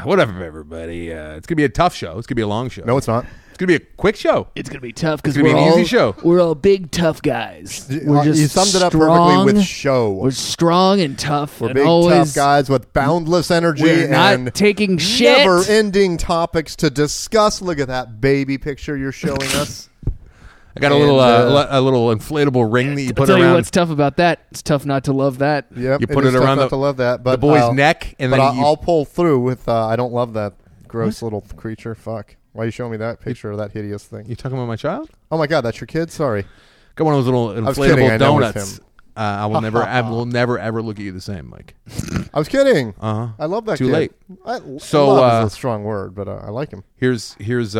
Whatever, everybody. It's gonna be a tough show. It's gonna be a long show. No, it's not. It's gonna be a quick show. It's gonna be tough because It's gonna be an easy show. We're all big tough guys. We're just You summed it up strong, perfectly with show. We're strong and tough. We're and big always, tough guys with boundless energy We're not and taking shit. never-ending topics to discuss. Look at that baby picture you're showing us. I got a little inflatable ring that you I'll put tell you around. what's tough about that. It's tough not to love that. Yep, You put is it tough around not to love that, but the boy's neck, and but then I'll pull through with. I don't love that gross little creature. Fuck. Why are you showing me that picture of that hideous thing? You talking about my child? Oh my god, that's your kid. Sorry. Got one of those little was kidding, I inflatable know it's donuts. him. I will never ever look at you the same, Mike. I was kidding. Uh-huh. I love that. Too kid. late. So love uh, is a strong word, but I like him. Here's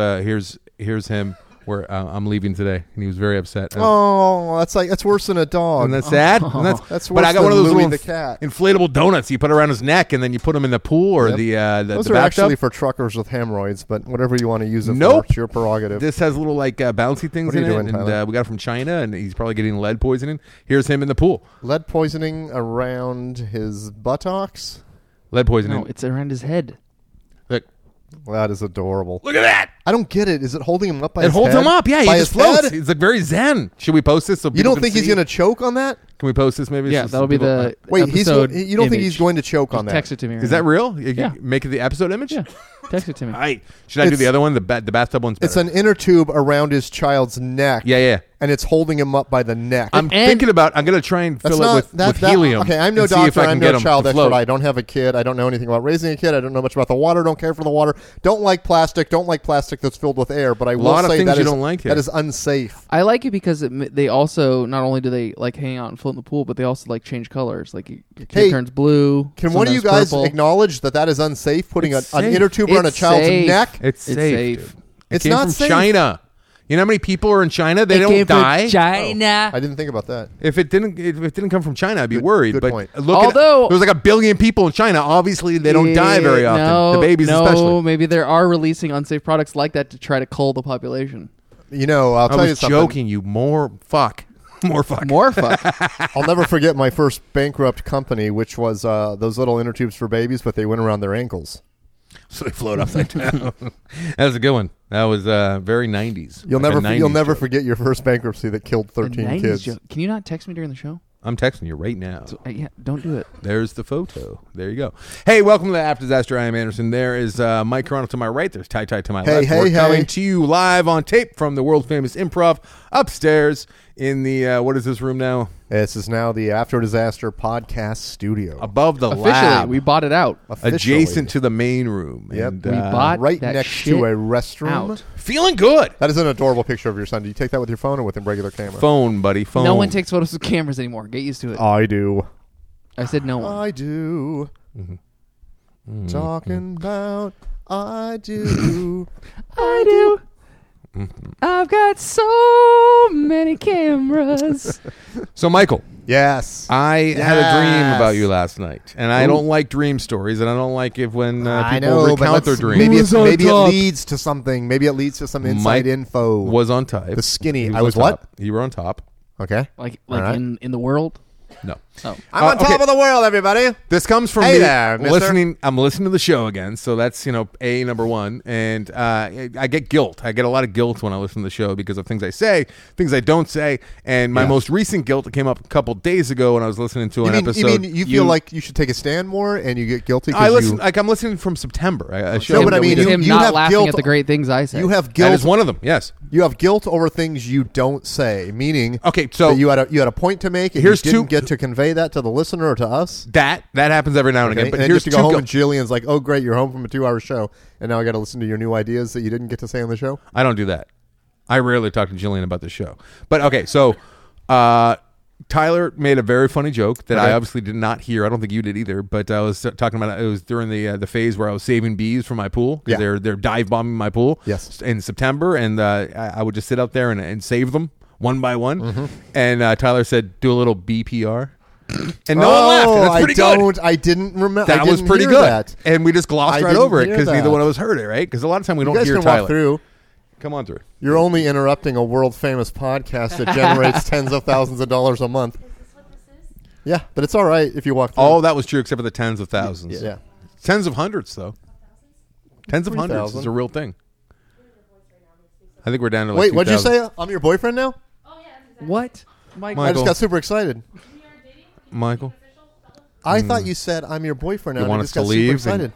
him where I'm leaving today, and he was very upset. Oh, that's worse than a dog. Isn't that sad? That's but worse I got one of than those Louie little the cat. inflatable donuts you put around his neck, and then you put them in the pool or Yep. the Those the are bathtub. actually for truckers with hemorrhoids, but whatever you want to use it Nope. for, it's your prerogative. This has little like bouncy things What are in you doing, it, and Tyler? we got it from China, and he's probably getting lead poisoning. Here's him in the pool. Lead poisoning around his buttocks? Lead poisoning. No, it's around his head. Look, That is adorable. look at that. I don't get it. Is it holding him up by It his holds head? him up. Yeah, he by just his floats. head? He's like very zen. Should we post this so You people don't can think he's see? going to choke on that? Can we post this maybe? Yeah, So that'll be people- the Wait, episode you don't think he's image. going to choke on Just that? Text it to me. Right Is that now. real? You Yeah. Make it the episode image? Yeah, text it to me. All right. Should I do It's- the other one? The bathtub one's better. It's an inner tube around his child's neck. Yeah. And it's holding him up by the neck. I'm thinking about. I'm going to try and That's fill not, it with helium. Okay, I'm no and see if doctor. I can I'm get no him child to expert. float. I don't have a kid. I don't know anything about raising a kid. I don't know much about the water. Don't care for the water. Don't like plastic. Don't like plastic that's filled with air. But I will lot of say things that you is don't like here. that is unsafe. I like it because they also not only do they like hang out and float in the pool, but they also like change colors. Like your kid Hey, turns blue. Can one of you sometimes guys purple. acknowledge that is unsafe? Putting an It's safe. inner tube around a It's child's safe. neck. It's It's safe. safe. Dude. It It's came not from safe. China. You know how many people are in China? They It don't came from die. China. I didn't think about that. If it didn't come from China, I'd be Good- worried. good but point. look Although- there's like 1 billion people in China. Obviously, they don't die very often. No, the babies no, especially. maybe they are releasing unsafe products like that to try to cull the population. You know, I'll I tell you was something. joking. You more fuck. More fuck. More fuck. I'll never forget my first bankrupt company, which was those little inner tubes for babies, but they went around their ankles. So they float upside down. That was a good one. That was very 90s. You'll Like a never 90s never joke. forget your first bankruptcy that killed The 13 90s kids. joke. Can you not text me during the show? I'm texting you right now. Yeah, don't do it. There's the photo. There you go. Hey, welcome to the After Disaster. I am Anderson. There is Mike Carano to my right. There's Ty to my left. We're coming to you live on tape from the world famous Improv upstairs in the what is this room now? This is now the After Disaster podcast studio. Above the Officially, lab, we bought it out. Officially. adjacent to the main room. Yep. And, We bought right that next shit to a restroom. out. feeling good. That is an adorable picture of your son. Do you take that with your phone or with a regular camera? Phone, buddy. Phone. No one takes photos with cameras anymore. Get used to it. I do. I said no one. I do. Mm-hmm. Talking about I do. I do. I've got so many cameras. So, Michael, Yes. I had a dream Yes. about you last night, and I Ooh. don't like dream stories, and I don't like it when I people know, but recount their let's- dreams. maybe, Who's on maybe it top? leads to something. Maybe it leads to some inside Mike info. was on top. The skinny. He I was on what? top. You were on top. Okay. Like All right. in the world. No. Oh, I'm on top okay. of the world, everybody. This comes from Hey me there, mister. listening. I'm listening to the show again, so that's number one. And I get guilt. I get a lot of guilt when I listen to the show because of things I say, things I don't say. And my Yeah. most recent guilt came up a couple days ago when I was listening to an episode. You mean you feel like you should take a stand more and you get guilty? 'cause I listen. You, Like I'm listening from September. A show No, but I that we mean, did. him you not have laughing guilt- at the great things I say. you have that guilt. is one of them. Yes. You have guilt over things you don't say. Meaning, Okay, so that you had a point to make, and here's you didn't two- get to convey that to the listener or to us. that happens every now and Okay? again. But and then here's you two have to go home guilt. and Jillian's like, "Oh, great, you're home from a 2-hour show, and now I got to listen to your new ideas that you didn't get to say on the show." I don't do that. I rarely talk to Jillian about the show. But okay, so Tyler made a very funny joke that Okay. I obviously did not hear. I don't think you did either. But I was talking about it was during the phase where I was saving bees for my pool. 'Cause Yeah. they're dive bombing my pool. Yes. In September, and I would just sit out there and save them one by one. Mm-hmm. And Tyler said, "Do a little BPR." And no one laughed. That's pretty good. I didn't remember. That was pretty good. That. And we just glossed I right didn't over it hear because neither that. one of us heard it, right? Because a lot of time we You don't guys hear can Tyler. walk through. Come on through. You're only interrupting a world famous podcast that generates tens of thousands of dollars a month. Is this what this is? Yeah, but it's all right if you walk through. All that was true except for the tens of thousands. yeah. Tens of hundreds, though. Tens of hundreds 3,000. is a real thing. I think we're down to like Wait, what'd you 2,000. say? I'm your boyfriend now? What? Mike, I just got super excited. Michael. I thought you said I'm your boyfriend now. You and want I us just to got leave super and- excited.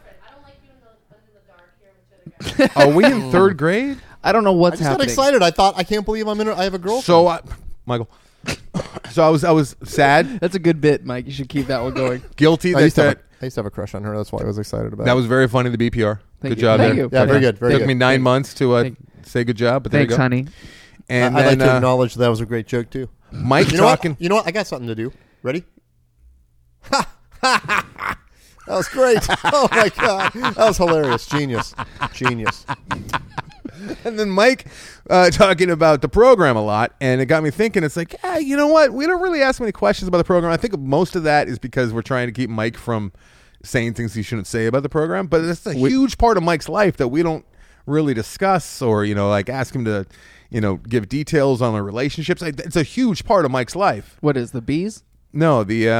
Are we in third grade? I don't know I what's just got happening. excited. I thought I can't believe I have a girlfriend. So, Michael. So I was sad, That's a good bit, Mike. You should keep that one going. guilty I used, to have that I used to have a crush on her. That's why I was excited about that it. was very funny. The BPR. Thank Good you. job Thank there. you. Yeah, very good. Very Took good. me 9 months to Thank- say good job, but there Thanks, you go. honey. And I'd like then to acknowledge that was a great joke too. Mike You know talking. what? You know what? I got something to do. Ready? That was great. Oh my god, that was hilarious. Genius. And then Mike talking about the program a lot, and it got me thinking. It's like, you know what? We don't really ask many questions about the program. I think most of that is because we're trying to keep Mike from saying things he shouldn't say about the program. But it's a huge part of Mike's life that we don't really discuss, or like ask him to, give details on the relationships. It's a huge part of Mike's life. What is the bees? No, the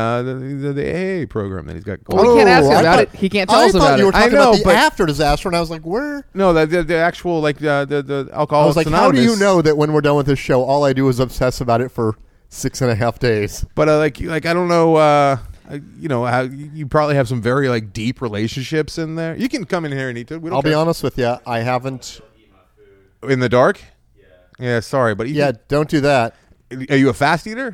AA program that he's got going. Well, we can't ask him I about thought- it. He can't tell I us thought about you were it. talking I know, about the but- after disaster, and I was like, where? No, the actual the I Alcoholics was like, Anonymous. how do you know that when we're done with this show, all I do is obsess about it for 6.5 days? But like I don't know. How you probably have some very deep relationships in there. You can come in here and eat it. We don't I'll be care. honest with you, I haven't. In the dark. Yeah, sorry, but Yeah, don't do that. Are you a fast eater?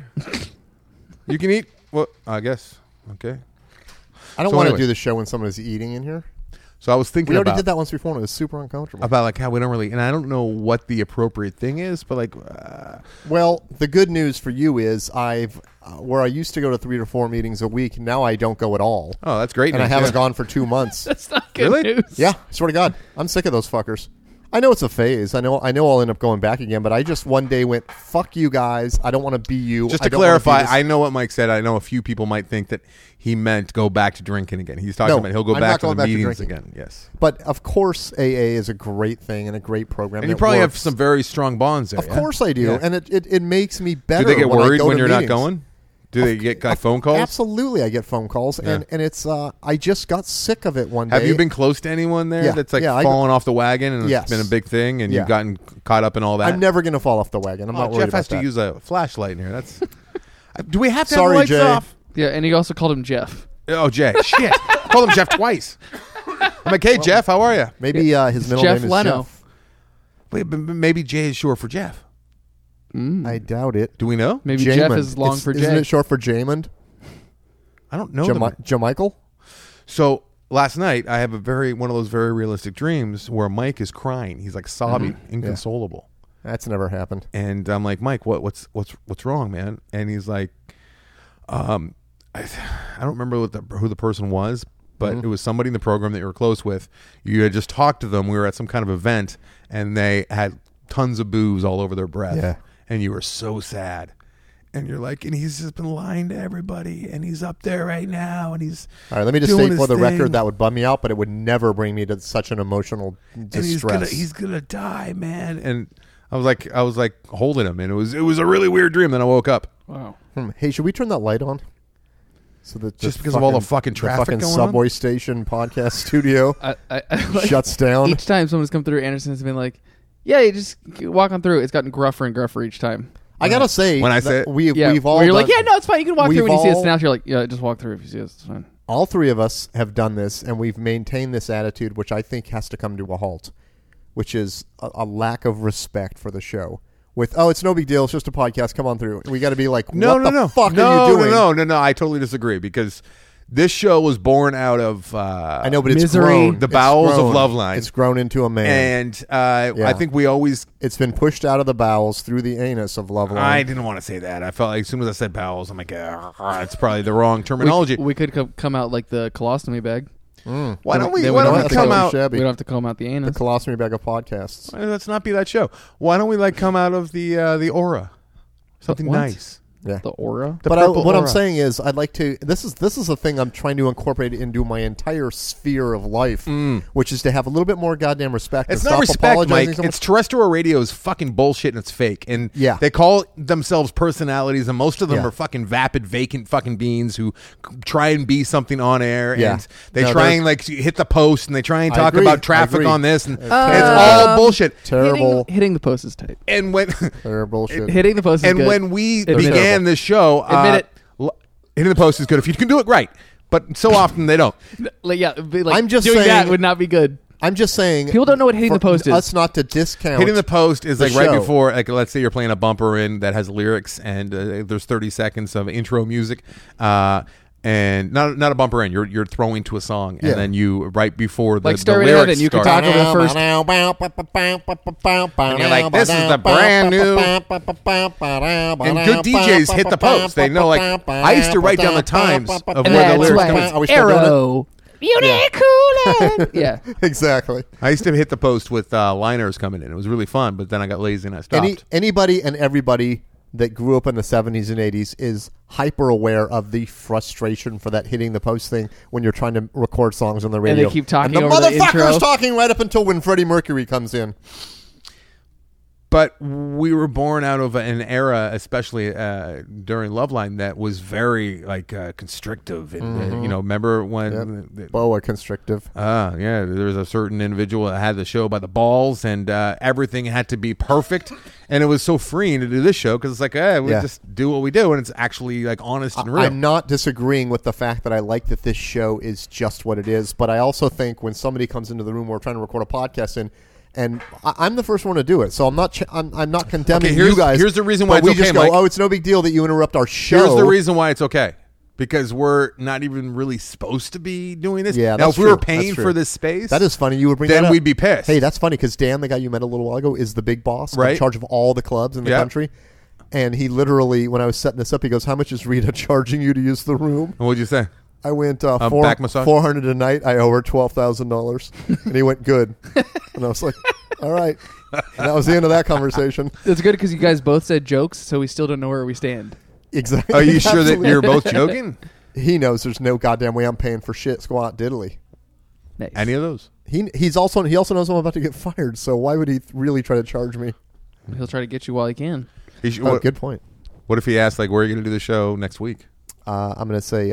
You can eat. Well, I guess. Okay. I don't So want to anyway. do the show when someone is eating in here. So I was thinking We already about did that once before, and it was super uncomfortable. how we don't really, and I don't know what the appropriate thing is, but Well, the good news for you is I've where I used to go to 3 to 4 meetings a week. Now I don't go at all, oh, that's great. and I news. haven't Yeah. gone for 2 months. That's not good Really? news. Yeah, swear to God, I'm sick of those fuckers. I know it's a phase. I know I'll end up going back again, but I just one day went, fuck you guys. I don't want to be you. Just I to don't wanna be clarify, this- I know what Mike said. I know a few people might think that he meant go back to drinking again. He's talking No, about he'll go I'm back not to the going back to meetings drinking. again. Yes. But of course, AA is a great thing and a great program. And you that probably have works. some very strong bonds there. Of yeah? course I do, Yeah. and it makes me better. Do they get when I worried go when to you're not meetings. going? Do they get phone calls? Absolutely, I get phone calls, and it's I just got sick of it one day. Have you been close to anyone there Yeah, that's yeah, fallen off the wagon and Yes. it's been a big thing and Yeah. you've gotten caught up in all that? I'm never going to fall off the wagon. I'm not worried Jeff about has that. to use a flashlight in here. That's. Do we have to Sorry, have the lights Jay. off? Yeah, and he also called him Jeff. Oh, Jay. Shit. I called him Jeff twice. I'm like, hey, Jeff, how are you? Maybe his middle Jeff name is Leno. Jeff. Wait, but maybe Jay is short for Jeff. I doubt it. Do we know? Maybe Jeff Jaymond. is long It's- for Isn't Jay. it short for Jaymond? I don't know. them. Jamichael? So last night, I have one of those very realistic dreams where Mike is crying. He's like sobbing, inconsolable. That's never happened. And I'm like, Mike, what's wrong, man? And he's like, I don't remember who the person was, but it was somebody in the program that you were close with. You had just talked to them. We were at some kind of event, and they had tons of booze all over their breath. Yeah. And you were so sad. And you're like, and he's just been lying to everybody, and he's up there right now, and he's All right, let me just doing state for his the thing. record that would bum me out, but it would never bring me to such an emotional and distress. he's gonna die, man. And I was like holding him, and it was a really weird dream. Then I woke up. Wow. Hey, should we turn that light on? So that Just because of all the fucking traffic fucking going on? subway station podcast studio I like, shuts down. each time someone's come through, Anderson has been like, "Yeah, you just walk on through." It's gotten gruffer and gruffer each time. I gotta say, When I that say it- we've all where you're like, done- "Yeah, no, it's fine. You can walk through we've when you see us." all- Now you're like, "Yeah, just walk through if you see us. It's fine." all three of us have done this, and we've maintained this attitude, which I think has to come to a halt, which is a lack of respect for the show. With it's no big deal, it's just a podcast. Come on through. We got to be like, what the fuck are you doing? No. I totally disagree because this show was born out of I know, but it's Misery. grown. The It's bowels of grown. Loveline. It's grown into a man. and I think we always. It's been pushed out of the bowels through the anus of Loveline. I didn't want to say that. I felt like as soon as I said bowels, I'm like, it's probably the wrong terminology. We could come out like the colostomy bag. Why don't we? Then Why don't don't have we to come go out? shabby. We don't have to comb out the the anus. colostomy bag of podcasts. Let's not be that show. Why don't we come out of the aura? Something What? nice. Yeah. The aura. But what I'm saying is, I'd like to. This is a thing I'm trying to incorporate into my entire sphere of life, which is to have a little bit more goddamn respect. It's and not stop respect, apologizing Mike. so much. It's terrestrial radio is fucking bullshit and it's fake. And Yeah. they call themselves personalities, and most of them Yeah. are fucking vapid, vacant fucking beings who try and be something on air. Yeah. And they No, try there's- and like hit the post, and they try and I talk agree. about I traffic agree. on this, and it's terrible. all bullshit. Terrible. Hitting the post is tight. And when Terrible shit. Hitting the post is and good. when we Admit it. began this show, Admit it. hitting the post is good if you can do it right. But so often they don't. Like, yeah, like I'm just doing that saying- would not be good. I'm just saying. People don't know what hitting for the post is. Us not to discount. Hitting the post is the like right show. before, like let's say you're playing a bumper in that has lyrics, and there's 30 seconds of intro music, and not a bumper in. You're throwing to a song, and Yeah. then you right before the Like Stairway the to lyrics Heaven, you can start. talk over the first. And you're like, this is the brand new. And good DJs hit the post. They know, like, I used to write down the times of And where the that's lyrics why come Are in. we still doing it? Arrow. Unicorn. Yeah. Exactly. I used to hit the post with liners coming in. It was really fun, but then I got lazy and I stopped. Anybody and everybody that grew up in the 70s and 80s is hyper aware of the frustration for that hitting the post thing when you're trying to record songs on the radio. they keep talking and the over the motherfucker's intro. talking right up until when Freddie Mercury comes in. But we were born out of an era, especially during Loveline, that was very like constrictive. And you know, remember when? Boa constrictive. Yeah, there was a certain individual that had the show by the balls, and everything had to be perfect. And it was so freeing to do this show because it's like, we just do what we do, and it's actually like honest and real. I'm not disagreeing with the fact that I like that this show is just what it is, but I also think when somebody comes into the room we're trying to record a podcast in, and I'm the first one to do it, so I'm not I'm not condemning Okay, you guys. here's the reason why but we it's just okay, go, Mike. oh, it's no big deal that you interrupt our show. Here's the reason why it's okay. Because we're not even really supposed to be doing this. Yeah, now, that's if we were true. paying That's true. for this space, That is funny. You would bring then that up. we'd be pissed. Hey, that's funny because Dan, the guy you met a little while ago, is the big boss Right. in charge of all the clubs in the country. And he literally, when I was setting this up, he goes, "How much is Rita charging you to use the room?" And what'd you say? I went back massage? $400 a night. I owe her $12,000, and he went good. And I was like, "All right." And that was the end of that conversation. It's good because you guys both said jokes, so we still don't know where we stand. Exactly. Are you sure that Absolutely. you're both joking? He knows there's no goddamn way I'm paying for shit squat diddly. Nice. Any of those? He also knows I'm about to get fired. So why would he really try to charge me? He'll try to get you while he can. Oh, good point. What if he asked, like, where are you going to do the show next week? I'm going to say,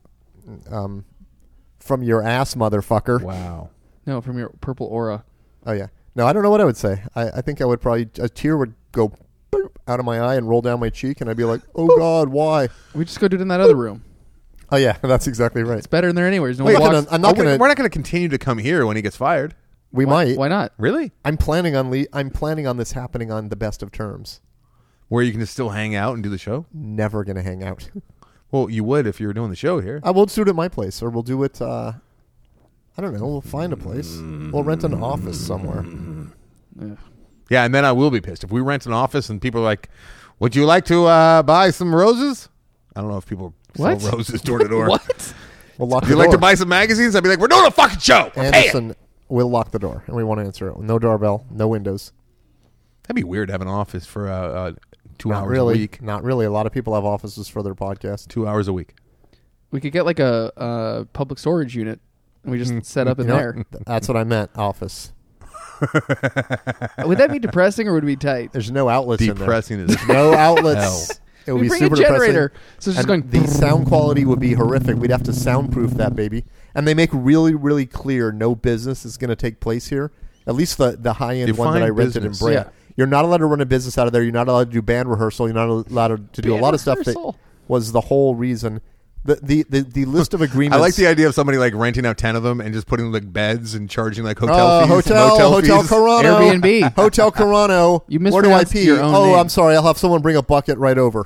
from your ass, motherfucker. Wow. No, from your purple aura. Oh, yeah. No, I don't know what I would say. I think I would probably, a tear would go boop out of my eye and roll down my cheek, and I'd be like, oh, God, why? We just go do it in that other room. Oh, yeah, that's exactly right. It's better in there anyway. There's no Wait, walks. I'm not going We're to. not going to continue to come here when he gets fired. We might. Why not? Really? I'm planning on this happening on the best of terms. Where you can just still hang out and do the show? Never going to hang out. Well, you would if you were doing the show here. I will do it at my place, or we'll do it. I don't know. We'll find a place. We'll rent an office somewhere. Yeah. Yeah, and then I will be pissed. If we rent an office and people are like, would you like to buy some roses? I don't know if people What? sell roses door to door. What? We'll lock Would the you like door. to buy some magazines? I'd be like, we're doing a fucking show. We're paying. Anderson, we'll lock the door, and we won't answer it. No doorbell, no windows. That'd be weird to have an office for 2 Not hours really. a week. Not really. A lot of people have offices for their podcast. 2 hours a week. We could get like a public storage unit, and we just set up in You know there. what? That's what I meant. Office. Would that be depressing or would it be tight? There's no outlets in there. Depressing as No outlets. It would We be bring a super generator, depressing. so it's just And going. the sound quality would be horrific. We'd have to soundproof that baby. And they make really, really clear no business is going to take place here. At least the high end one that Define I rented business. in Brea. Yeah. You're not allowed to run a business out of there. You're not allowed to do band rehearsal. You're not allowed to do a lot of stuff. That rehearsal. was the whole reason. The list of agreements. I like the idea of somebody like renting out 10 of them and just putting like beds and charging like hotel fees. Hotel fees. Carano. Airbnb. Hotel Carano. You Where do I mispronounced pee? your own Oh, name. I'm sorry. I'll have someone bring a bucket right over.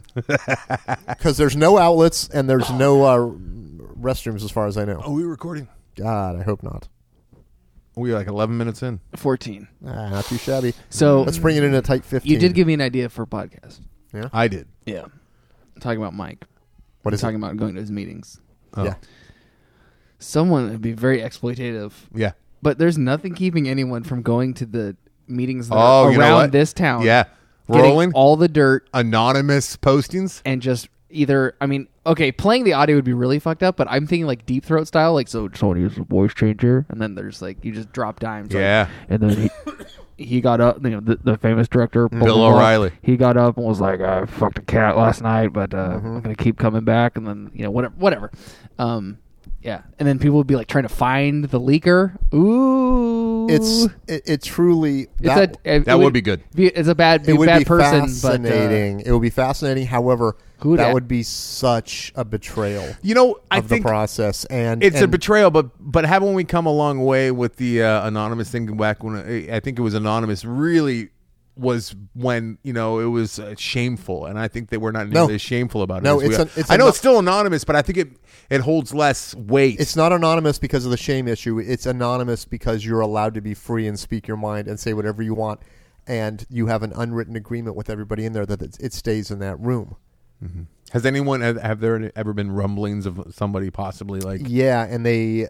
Because there's no outlets and there's no restrooms as far as I know. Are we recording? God, I hope not. We're like 11 minutes in. 14. Not too shabby. So Let's bring it in a tight 15. you did give me an idea for a podcast. Yeah. I did. Yeah. Talking about Mike. What is talking about going to his meetings. Oh. Yeah. Someone would be very exploitative, Yeah. but there's nothing keeping anyone from going to the meetings that Oh, are you know around what? this town. Yeah. rolling all the dirt, anonymous postings, and just either, I mean, okay, playing the audio would be really fucked up, but I'm thinking like Deep Throat style, like, so someone uses a voice changer, and then there's like, you just drop dimes. Yeah. Like, and then he got up, you know, the famous director, Bill O'Reilly. He got up and was like, I fucked a cat last night, but I'm going to keep coming back, and then, you know, whatever. Yeah, and then people would be like trying to find the leaker. Ooh, it truly that would be good. It's a bad, it would bad be person, fascinating. It would be fascinating. However, Who that dat? would be such a betrayal. You know, I of the think process, and it's a betrayal. But haven't we come a long way with the anonymous thing back when I think it was anonymous? Really. Was when, you know, it was shameful, and I think that we're not nearly as shameful about it. No, as we are. I know it's still anonymous, but I think it holds less weight. It's not anonymous because of the shame issue. It's anonymous because you're allowed to be free and speak your mind and say whatever you want, and you have an unwritten agreement with everybody in there that it stays in that room. Mm-hmm. Has anyone have there ever been rumblings of somebody possibly like? Yeah, and they.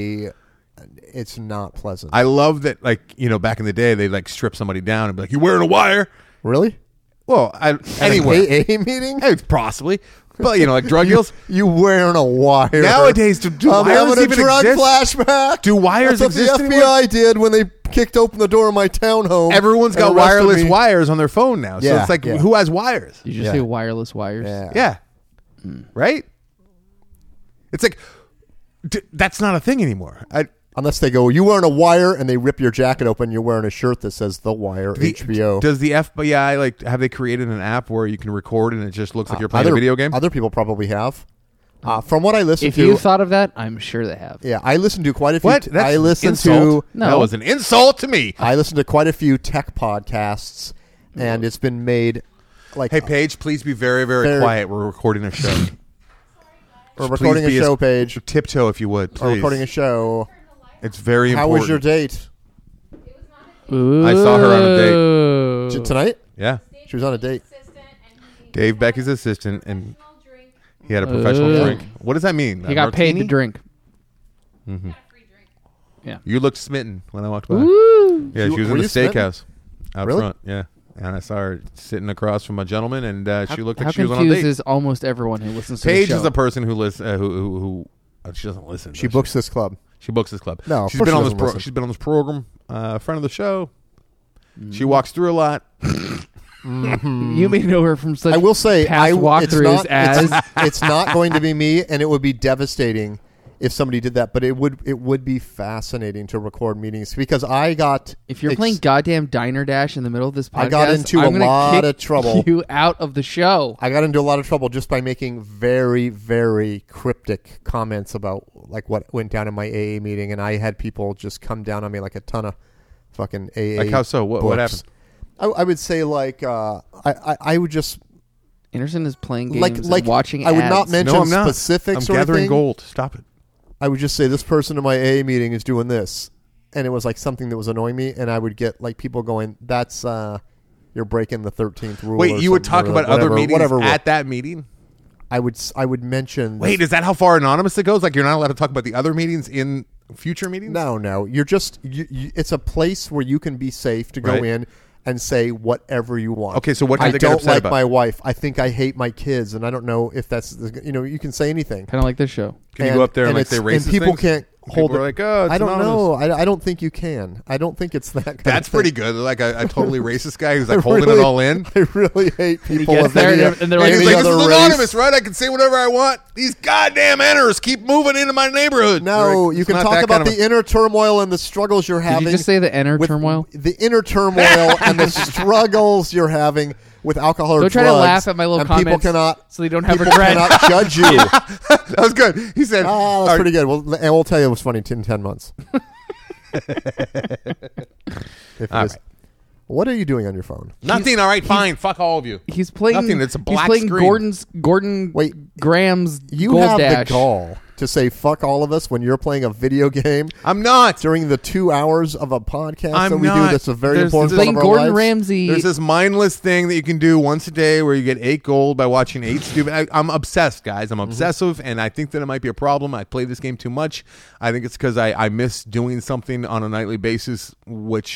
It's not pleasant. I love that, like, you know, back in the day, they like strip somebody down and be like, "You wearing a wire?" Really? Well, anyway, AA meeting? Hey, possibly, but you know, like drug deals. You wearing a wire? Nowadays, do I'm wires having a even drug exist? flashback. Do wires That's what exist the anymore? FBI did when they kicked open the door of my townhome. Everyone's got and arrested wireless me. wires on their phone now, so Yeah, it's like, yeah. who has wires? Did you Yeah. say wireless wires? Yeah. Yeah, right. It's like that's not a thing anymore. Unless they go, you wearing a wire, and they rip your jacket open, you're wearing a shirt that says The Wire, HBO. Does the FBI, like, have they created an app where you can record and it just looks like you're playing a video game? Other people probably have. From what I listen If to, you thought of that, I'm sure they have. yeah, I listen to quite a few. What? That's I listen insult? to No. That was an insult to me. I listen to quite a few tech podcasts, and it's been made like Hey, Paige, please be very, very Very- quiet. We're recording a show. we're recording a Please be show page. Tiptoe, if you would. We're Please. recording a show. It's very How important. was your date I saw her on a date. tonight? Yeah. She was on a date. Gave Becky's assistant, and he had a professional drink. What does that mean? He got paid to martini? drink. You looked smitten when I walked by. Woo! Yeah, she was Were in the you smitten? steakhouse out Really? front. Yeah. And I saw her sitting across from a gentleman, and she looked How like she was on a confused date. is almost everyone who listens to Paige the show? is the person who she doesn't listen. She does books this club. She books this club. No, of she's course been she on this. doesn't listen. She's been on this program. Friend of the show. She walks through a lot. You may know her from such I will say, past walkthroughs as it's not going to be me, and it would be devastating if somebody did that. But it would be fascinating to record meetings because I got. if you're playing goddamn Diner Dash in the middle of this podcast, I got into I'm a gonna lot kick of trouble. You out of the show. I got into a lot of trouble just by making very, very cryptic comments about like what went down in my AA meeting, and I had people just come down on me like a ton of fucking AA. Like how so? What books. happened? I would say like I would just Anderson is playing games like and watching I would ads. not mention No, I'm not. specifics I'm or gathering anything. gold. Stop it. I would just say this person in my AA meeting is doing this, and it was like something that was annoying me, and I would get like people going, "That's you're breaking the 13th rule." Wait, or you would something, talk or about other meetings whatever rule. at that meeting? I would mention. Wait, is that how far anonymous it goes? Like you're not allowed to talk about the other meetings in future meetings? No. You're just. It's a place where you can be safe to go Right. in and say whatever you want. Okay, so what did I they get don't upset like about? my wife. I think I hate my kids, and I don't know if that's. You can say anything. Kind of like this show. Can you go up there and like say it's- racist and people things? can't hold People it. are like, oh, it's I don't anonymous. know. I don't think you can. I don't think it's that kind That's of thing. pretty good. Like a totally racist guy who's like I holding really- it all in. I really hate people gets of there any, and they're like- And any he's like, this other is race. anonymous, right? I can say whatever I want. These goddamn enters keep moving into my neighborhood. No, Like, you it's can not talk that about kind of the inner turmoil and the struggles you're Did having. you just say the inner with turmoil? The inner turmoil and the struggles you're having with alcohol or Don't try to drugs, laugh at my little and people comments cannot. so they don't have people regret. cannot judge you. That was good. He said, Ah, that's pretty good. Well, and we'll tell you it was funny in 10 months. If it All is. right. What are you doing on your phone? nothing. All right, fine. Fuck all of you. He's playing. Nothing. It's a black He's playing screen. Gordon Wait, Graham's You Gold have Dash. the gall to say fuck all of us when you're playing a video game I'm not. during the 2 hours of a podcast I'm that we not. do. That's a very There's important Playing part of our Gordon lives. Ramsay. There's this mindless thing that you can do once a day where you get 8 gold by watching 8 stupid. I'm obsessed, guys. I'm obsessive, and I think that it might be a problem. I play this game too much. I think it's because I miss doing something on a nightly basis, which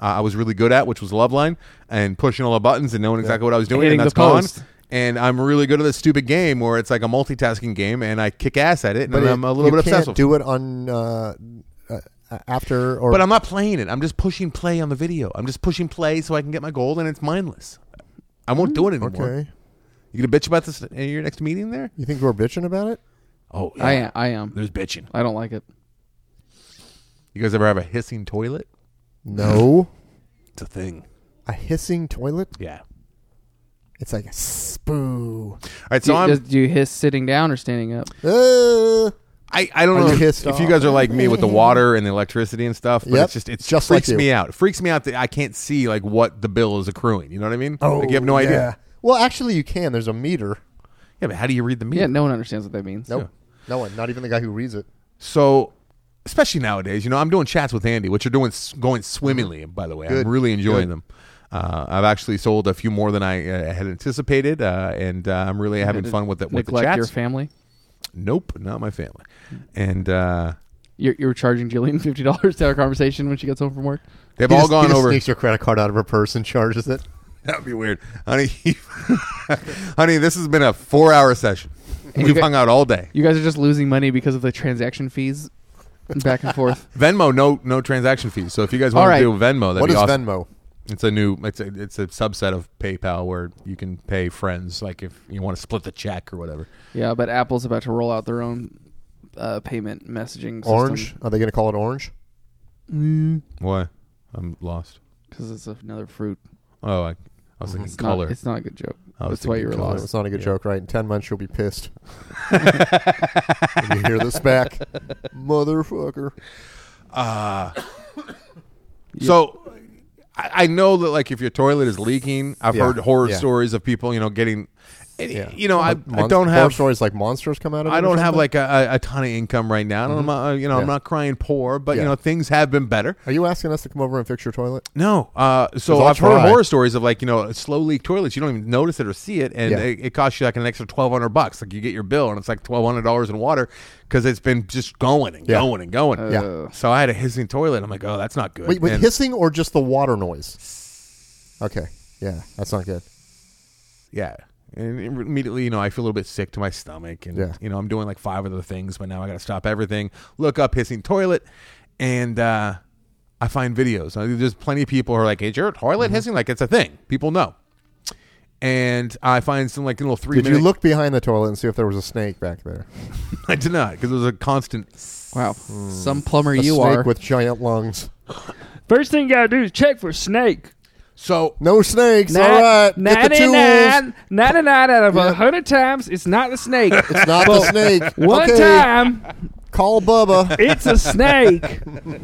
I was really good at, which was Loveline and pushing all the buttons and knowing exactly what I was doing, Hitting and that's the post. gone. And I'm really good at this stupid game where it's like a multitasking game, and I kick ass at it, and I'm a little bit obsessed with it. You can't do it on after or. But I'm not playing it. I'm just pushing play on the video. I'm just pushing play so I can get my gold, and it's mindless. I won't do it anymore. Okay. You gonna bitch about this in your next meeting there? You think we're bitching about it? Oh, yeah. I am. There's bitching. I don't like it. You guys ever have a hissing toilet? No. It's a thing. A hissing toilet? Yeah. It's like a spoo. All right, so Do you hiss sitting down or standing up? I don't Are know you if pissed you off? guys are like me with the water and the electricity and stuff, but Yep. it Just freaks like you. me out. It freaks me out that I can't see like what the bill is accruing. You know what I mean? Oh, like you have no yeah. idea. Well, actually, you can. There's a meter. Yeah, but how do you read the meter? Yeah, no one understands what that means. Nope. No one. Not even the guy who reads it. So, especially nowadays, I'm doing chats with Andy, which are going swimmingly. By the way, Good. I'm really enjoying Good. them. I've actually sold a few more than I had anticipated, and I'm really having fun with it. With the Neglect chats. your family. Nope, not my family. And You're charging Jillian $50 to have a conversation when she gets home from work. they've He all just gone over. Sneaks your credit card out of her purse and charges it. That would be weird, honey. Honey, this has been a 4-hour session. And We've hung out all day. You guys are just losing money because of the transaction fees back and forth. Venmo, no transaction fees. So if you guys All want right. to do Venmo, that'd What be is awesome. Venmo? It's a subset of PayPal where you can pay friends, like if you want to split the check or whatever. Yeah, but Apple's about to roll out their own payment messaging system. Orange? Are they going to call it orange? Why? I'm lost. Because it's another fruit. Oh, I was thinking It's color. it's not a good joke. I was That's why you were thinking color. lost. It's not a good Yeah. joke, right? In 10 months, you'll be pissed. When you hear this back. Motherfucker. So I know that like if your toilet is leaking, I've Yeah. heard horror Yeah. stories of people, getting. Yeah. I don't Horror have. stories like monsters come out of it. I or don't have something? like a ton of income right now. I'm not, I'm Yeah. not crying poor, but Yeah. things have been better. Are you asking us to come over and fix your toilet? No, so I'll I've heard try. horror stories of like slow leak toilets. You don't even notice it or see it, and Yeah. it costs you like an extra $1,200. Like you get your bill, and it's like $1,200 in water because it's been just going and Yeah. going and going. Yeah. So I had a hissing toilet. I'm like, oh, that's not good. Wait, with And- hissing or just the water noise? Okay. Yeah, that's not good. Yeah. And immediately, I feel a little bit sick to my stomach. And, Yeah. I'm doing like 5 other things, but now I got to stop everything. Look up hissing toilet. And I find videos. There's plenty of people who are like, is your toilet hissing? Like, it's a thing. People know. And I find some like little 3-minute. Did you look behind the toilet and see if there was a snake back there? I did not, because it was a constant. Wow. Some plumber A you snake are. with giant lungs. First thing you got to do is check for snake. So No snakes. All right. Get the tools. 99 out of 100 times, it's not the snake. It's not the snake. One Okay. time, Call Bubba. it's a snake.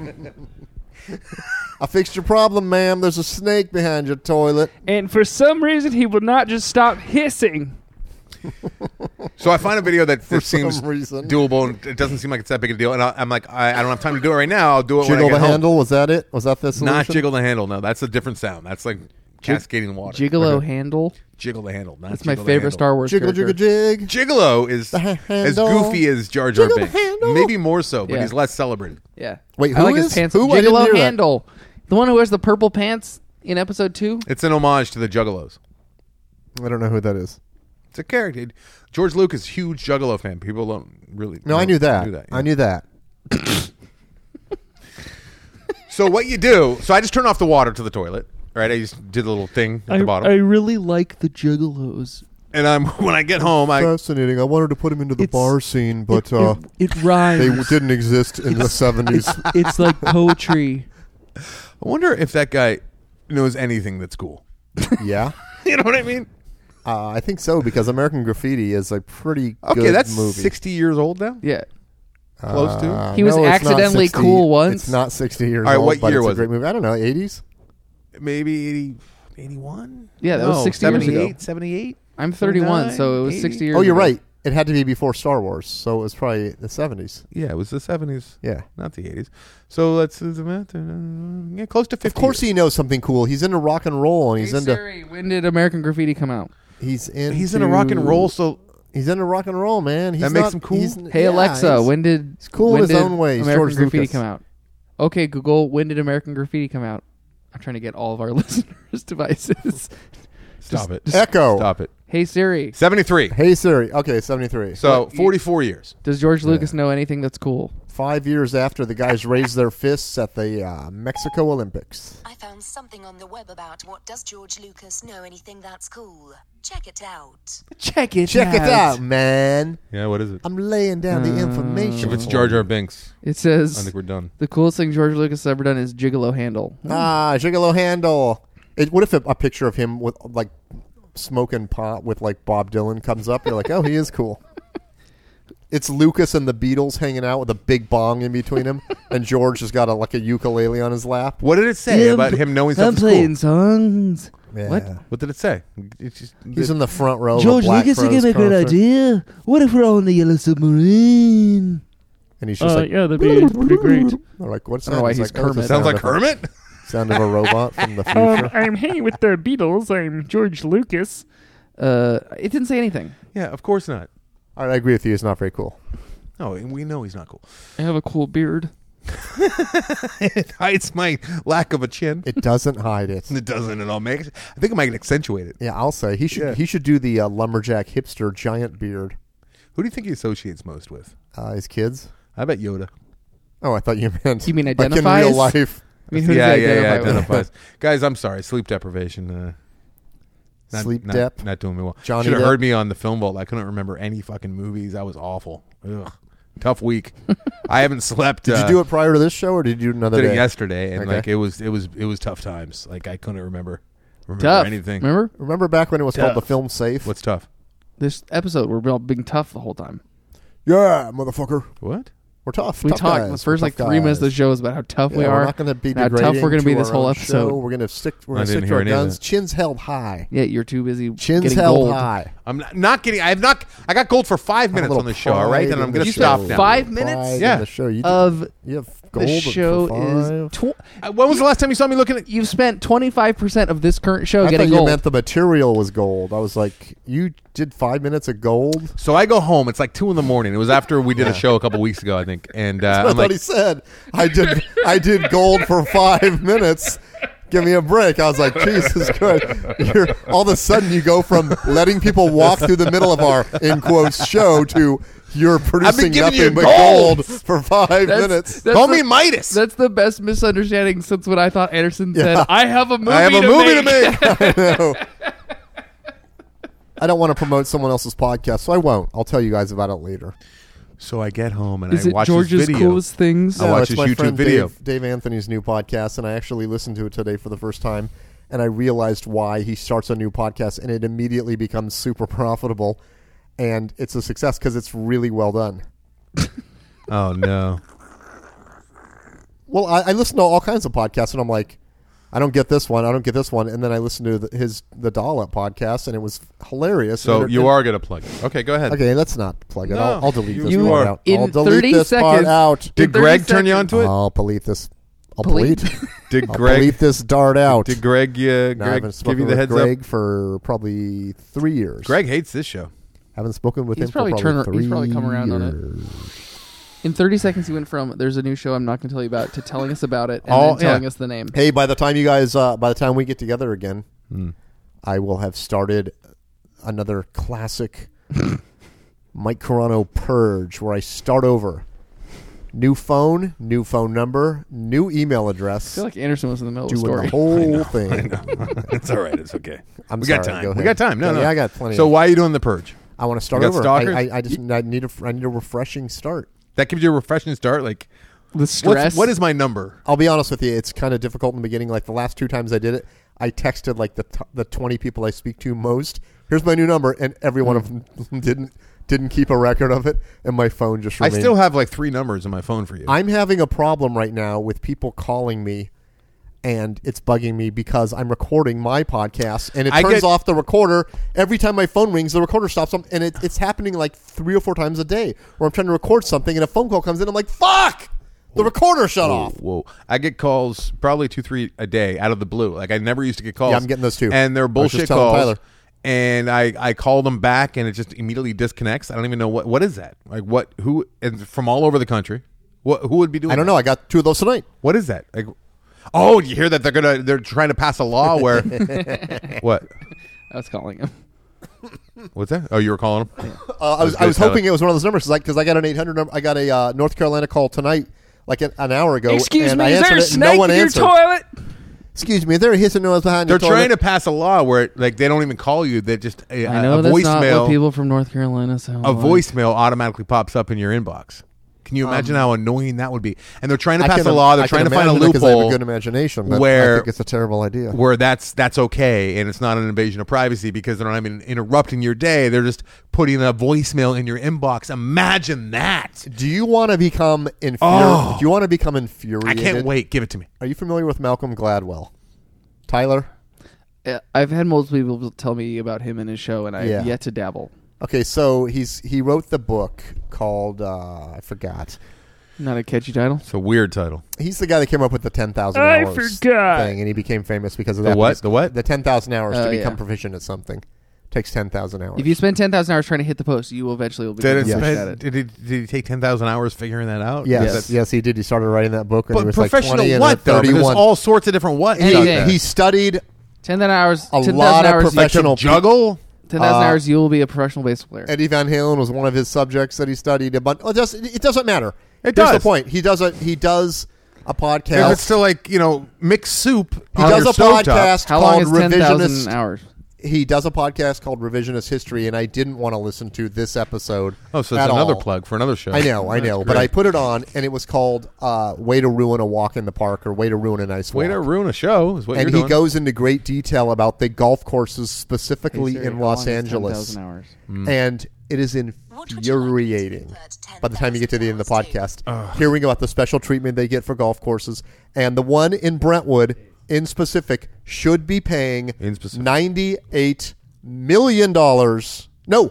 I fixed your problem, ma'am. There's a snake behind your toilet. And for some reason, he will not just stop hissing. I find a video that For seems some reason. doable, and it doesn't seem like it's that big a deal. And I'm like, I don't have time to do it right now. I'll do it when I Jiggle get the home. handle. Was that it? Was that the solution? Not jiggle the handle. No, that's a different sound. That's like cascading water. Gigolo handle. Jiggle the handle. Not That's my jiggle the favorite handle. Star Wars Jiggle, character. jiggle, jig. Gigolo is The as handle. goofy as Jar Jar Jiggle the Binks. handle. Maybe more so, but Yeah. he's less celebrated. Yeah. Wait, I who like is? his pants. Who? I didn't Gigolo hear that. handle. The one who wears the purple pants in episode 2. It's an homage to the Juggalos. I don't know who that is. It's a character. George Lucas, huge Juggalo fan. People don't really. No, I knew that. yeah. I knew that. So what you do? So I just turn off the water to the toilet. Right, I just did a little thing at the bottom, really like the Juggalos. and when I get home, Fascinating. I wanted to put him into the bar scene, but it they rhymes. didn't exist in the 70s. It's like poetry. I wonder if that guy knows anything that's cool. Yeah. You know what I mean? I think so, because American Graffiti is a pretty Okay, good that's movie. 60 years old now. Yeah. Close to? He was no, it's not accidentally 60 cool once. It's not 60 years All right, old, what but year it's was a great it? movie. I don't know, 80s? Maybe 80, 81? Yeah, that was 60 years ago. 78, 78? I'm 31, 79, so it was 80. 60 years Oh, you're ago. right. It had to be before Star Wars, so it was probably the 70s. Yeah, it was the 70s. Yeah. Not the 80s. So let's do the math. Yeah, close to 50. Of course he knows something cool. He's into rock and roll, and Hey, he's into Siri, when did American Graffiti come out? he's into He's in a rock and roll, so He's into rock and roll, man. He's That makes not- him cool? he's- Hey yeah, Alexa, he's- when did cool in when his did own way. He's American George Graffiti Lucas. come out? Okay, Google, when did American Graffiti come out? I'm trying to get all of our listeners' devices. Stop it. Echo. Stop it. Hey Siri, 73. Hey Siri. Okay, 73. So 44 years. does George Lucas know anything that's cool? 5 years after the guys raised their fists at the Mexico Olympics. I found something on the web about what does George Lucas know anything that's cool. Check it out. Check it Check it out, man. Yeah, what is it? I'm laying down the information. If it's Jar Jar Binks, It I says think we're done. the coolest thing George Lucas has ever done is Gigolo Handle. Gigolo handle. What if a picture of him with like smoking pot with like Bob Dylan comes up? You're like, oh, he is cool. It's Lucas and the Beatles hanging out with a big bong in between him, and George has got a ukulele on his lap. What did it say about him knowing I'm something's playing cool? songs. Yeah. What did it say? It's just, He's in the front row. George of a Black Lucas, you Crowes gave me a good concert, idea. What if we're on the Yellow Submarine? and he's just like, yeah, that'd be great. they're like, what's I don't know why that? he's like, oh, Kermit. it's the sounds like sound of a- Kermit. Sound of a robot from the future. I'm hanging with the Beatles. I'm George Lucas. It didn't say anything. Yeah, of course not. All right, I agree with you. It's not very cool. No, we know he's not cool. I have a cool beard. It hides my lack of a chin. It doesn't hide it. It doesn't at all. I think it might accentuate it. Yeah, I'll say he should do the lumberjack hipster giant beard. Who do you think he associates most with? His kids. I bet Yoda. Oh, I thought you meant. You mean like in identifies? real life? I mean, who yeah, does he identify with? identifies. Guys, I'm sorry. Sleep deprivation. Sleep dep. Not doing me well. Johnny Should have Depp. heard me on the Film Vault. I couldn't remember any fucking movies. That was awful. Ugh. Tough week. I haven't slept. Did you do it prior to this show, or did you do another Did day? it yesterday, and Okay. like it was tough times. Like I couldn't remember Tough. anything. Remember back when it was called the Film Safe? What's tough? This episode, we're all being tough the whole time. Yeah, motherfucker. What? We're tough. We tough talked guys. the first We're like tough 3 minutes of the guys. show is about how tough we Yeah, are. We're not going to be and how degrading tough we're going to be to this our whole own episode. show. We're going to stick. We're I going to didn't stick to hear our any of guns. that. Chins held high. Yeah, you're too busy Chins getting held gold. high. I'm not getting. I got gold for 5 minutes on the show. All right, and I'm going to You stop spent now. 5 minutes Pride Yeah. in the show. You of have gold the show for is. five? When was the last time you saw me looking at? You've spent 25% of this current show I getting thought you gold. meant the material was gold. I was like, you did 5 minutes of gold? So I go home. It's like 2 a.m. It was after we did a show a couple weeks ago, I think. And I I'm thought like, he said, I did gold for 5 minutes. Give me a break. I was like, Jesus Christ. All of a sudden you go from letting people walk through the middle of our, in quotes, show to you're producing giving you nothing but gold. gold for 5 minutes. That's call the- me Midas. That's the best misunderstanding since when I thought Anderson said, Yeah. I have a movie I have a movie to make. I know. I don't want to promote someone else's podcast, so I won't. I'll tell you guys about it later. So I get home and Is I it watch George's this video. coolest things? I watch it's his my YouTube friend video. Dave Anthony's new podcast, and I actually listened to it today for the first time, and I realized why he starts a new podcast, and it immediately becomes super profitable, and it's a success because it's really well done. Oh no. Well, I listen to all kinds of podcasts, and I'm like, I don't get this one, and then I listened to the Dollop podcast, and it was hilarious. So and you are going to plug it. Okay, go ahead. Okay, let's not plug it. No, I'll delete this you part are. out. In I'll delete 30 this part seconds. out. Did In 30 Greg turn you seconds. onto it? I'll delete this. I'll Delete? delete. Did I'll Greg delete this dart out. Did Greg No, I Greg haven't give spoken you the with heads Greg up? for probably 3 years. Greg hates this show. Haven't spoken with He's him probably for probably turned- he's 3 probably come around on it. years. In 30 seconds, he went from there's a new show I'm not going to tell you about to telling us about it and Oh, then telling yeah. us the name. Hey, by the time you guys, by the time we get together again, Hmm. I will have started another classic Mike Carano purge where I start over. New phone number, new email I address, feel like Anderson was in the middle of the doing story. the whole thing. It's all right. It's okay. I'm we sorry, got time. go We ahead. got time. No, Yeah, no. I got plenty. So of, why are you doing the purge? I want to start You got over. stalkers? I need a refreshing start. That gives you a refreshing start. Like, The stress. what is my number? I'll be honest with you, it's kind of difficult in the beginning. Like the last 2 times I did it, I texted like the 20 people I speak to most. Here's my new number, and every one of them didn't keep a record of it, and my phone just I remained. still have like 3 numbers in my phone for you. I'm having a problem right now with people calling me, and it's bugging me because I'm recording my podcast, and it I turns get- off the recorder every time my phone rings. The recorder stops, and it's happening like 3 or 4 times a day where I'm trying to record something, and a phone call comes in. I'm like, "Fuck!" The recorder shut off. Whoa. I get calls probably 2-3 a day out of the blue. Like I never used to get calls. Yeah, I'm getting those too. And they're I was just bullshit telling calls. Tyler. And I call them back and it just immediately disconnects. I don't even know what is that? Like who and from all over the country. Who would be doing I don't know. I got 2 of those tonight. What is that? Like Oh, you hear that they're trying to pass a law where what? I was calling him. What's that? Oh, you were calling him? I was hoping it was one of those numbers because I got an 800 number. I got a North Carolina call tonight, like an hour ago. Excuse and me, I is there a answered it, and snake no one in your answered. toilet? Excuse me, is there a hissing noise behind They're your toilet? trying to pass a law where like they don't even call you. They just I know a that's not voicemail. what people from North Carolina sound A like. voicemail automatically pops up in your inbox. Can you imagine how annoying that would be? And they're trying to I pass can- a law. They're I can trying to find a imagine it 'cause I have loophole a good imagination, but where- I think it's a terrible idea. where that's okay, and it's not an invasion of privacy because they're not even interrupting your day. They're just putting a voicemail in your inbox. Imagine that. Do you want to become infuriated? Oh. Do you want to become infuriated? I can't wait. Give it to me. Are you familiar with Malcolm Gladwell? Tyler? Yeah, I've had multiple people tell me about him and his show, and I've Yeah. yet to dabble. Okay, so he wrote the book called I forgot. Not a catchy title. It's a weird title. He's the guy that came up with the 10,000 I hours forgot. thing, and he became famous because of The that. what? Because The what? The 10,000 hours to Oh, become yeah. proficient at something takes 10,000 hours. If you spend 10,000 hours trying to hit the post, you will eventually will become Did, proficient at it. did he take 10,000 hours figuring that out? yes, Yes. he did. He started writing that book when But he was like professional 20 and what, though? Because 31. there's all sorts of different what. Anything. stuff. he studied 10,000 hours. a 10,000 lot of hours. professional juggle. 10,000 hours, you will be a professional baseball player. Eddie Van Halen was one of his subjects that he studied. But it doesn't matter. It Here's does. the point. He does a podcast. If it's still like mixed soup. He on does your a stovetop. podcast How long called is 10,000 Revisionist. hours? He does a podcast called Revisionist History, and I didn't want to listen to this episode. Oh, so it's at another all. plug for another show. I know, but great. I put it on, and it was called "Way to Ruin a Walk in the Park" or "Way to Ruin a Nice Way Walk." to ruin a show is what and you're he doing. goes into great detail about the golf courses specifically Hey, Siri, in how Los long is Angeles, 10,000 hours? and it is What would you like to infuriating. do at By the time you get to the end of the 10,000 hours, podcast, hearing about the special treatment they get for golf courses, and the one in Brentwood, in specific, should be paying In specific. $98 million. No,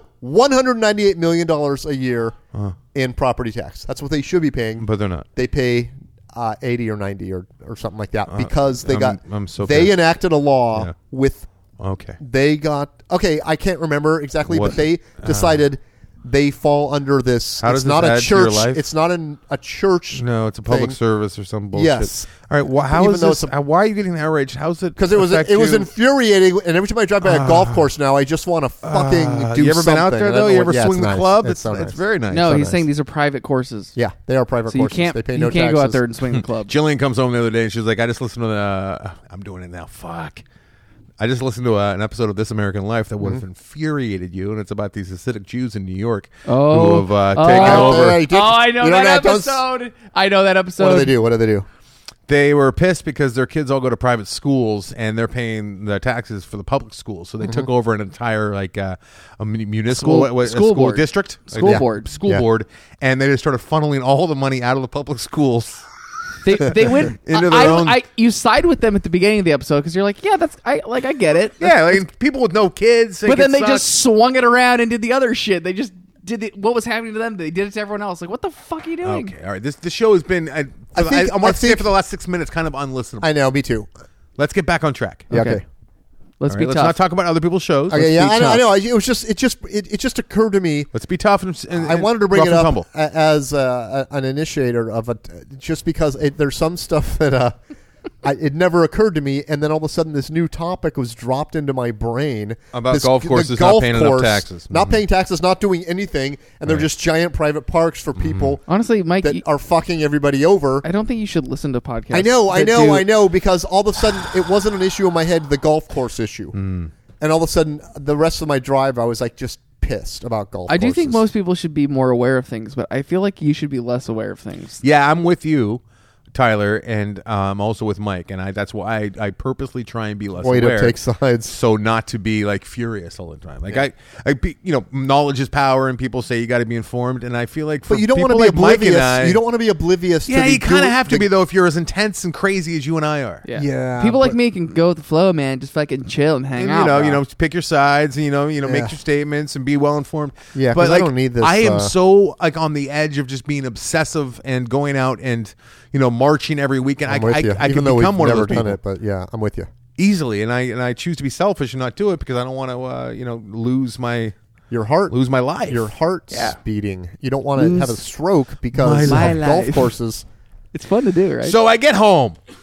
$198 million a year in property tax. That's what they should be paying. But they're not. They pay 80 or 90 or something like that because they I'm so they pissed. enacted a law Yeah. with Okay. they got I can't remember exactly, What? but they decided they fall under this. How it's does not this a add to your church. life? It's not a church. No, it's a public thing. service or some bullshit. Yes. All right. Well, how Even is though this? it's a- Why are you getting outraged? How's it? Because it was affect you? infuriating, and every time I drive by a golf course now, I just want to fucking do You ever something. been out there and I though? don't You know ever what- swing it's the nice. club? It's so nice. very nice. No, so he's nice. saying these are private courses. Yeah, they are private So you courses. can't They pay you no can't go out taxes. there and swing the club. Jillian comes home the other day and she's like, "I just listened to the. I'm doing it now. Fuck." I just listened to an episode of This American Life that would have infuriated you, and it's about these Hasidic Jews in New York Oh. who have taken Oh, over. there you go. I know You don't that have- don't- episode. I know that episode. What do they do? What do they do? They were pissed because their kids all go to private schools and they're paying the taxes for the public schools. So they took over an entire a municipal School board. district, School Yeah. board. school Yeah. board, and they just started funneling all the money out of the public schools. They went Into their own- you side with them at the beginning of the episode because you're like, yeah, I get it. Yeah, like people with no kids. But then they just swung it around and did the other shit. They just did what was happening to them. They did it to everyone else. Like, what the fuck are you doing? Okay, all right. The show has been. I think- want to say think- for the last 6 minutes, kind of unlistenable. I know. Me too. Let's get back on track. Yeah. Okay. Okay. Let's All be right, tough. let's not talk about other people's shows. Okay. Let's Yeah. be I know. tough. It was just. It just occurred to me. Let's be tough and I wanted to bring rough it and up tumble. as an initiator of it, just because there's some stuff that it never occurred to me, and then all of a sudden this new topic was dropped into my brain About This- golf the courses not golf paying enough course taxes. not Mhm. paying taxes, not doing anything, and they're Right. just giant private parks for people Honestly, Mike, that are fucking everybody over. I don't think you should listen to podcasts. I know, that do- because all of a sudden it wasn't an issue in my head, the golf course issue, and all of a sudden the rest of my drive I was like just pissed about golf. I do think courses. most people should be more aware of things, but I feel like you should be less aware of things. Yeah, I'm with you, Tyler, and also with Mike, and that's why I purposely try and be less way aware, to take sides. so not to be like furious all the time. Like knowledge is power, and people say you got to be informed, and I feel like for But you don't want people to be like Mike and oblivious. I, You don't want to be oblivious. Yeah, to you kind of have to the- be though if you're as intense and crazy as you and I are. Yeah. Yeah, People like but- me can go with the flow, man. Just fucking chill and hang And, out. you bro. know, pick your sides, and make Yeah. your statements and be well informed. Yeah, but 'cause I like, don't need this, I am so like on the edge of just being obsessive and going out and marching every weekend. I'm with you. I Even can though we've become one of never those done people it, but yeah, I'm with you. easily, and I choose to be selfish and not do it because I don't want to lose my Your heart, life. your heart's Yeah. beating. You don't want to have a Lose stroke because my of golf life. courses. It's fun to do, right? So I get home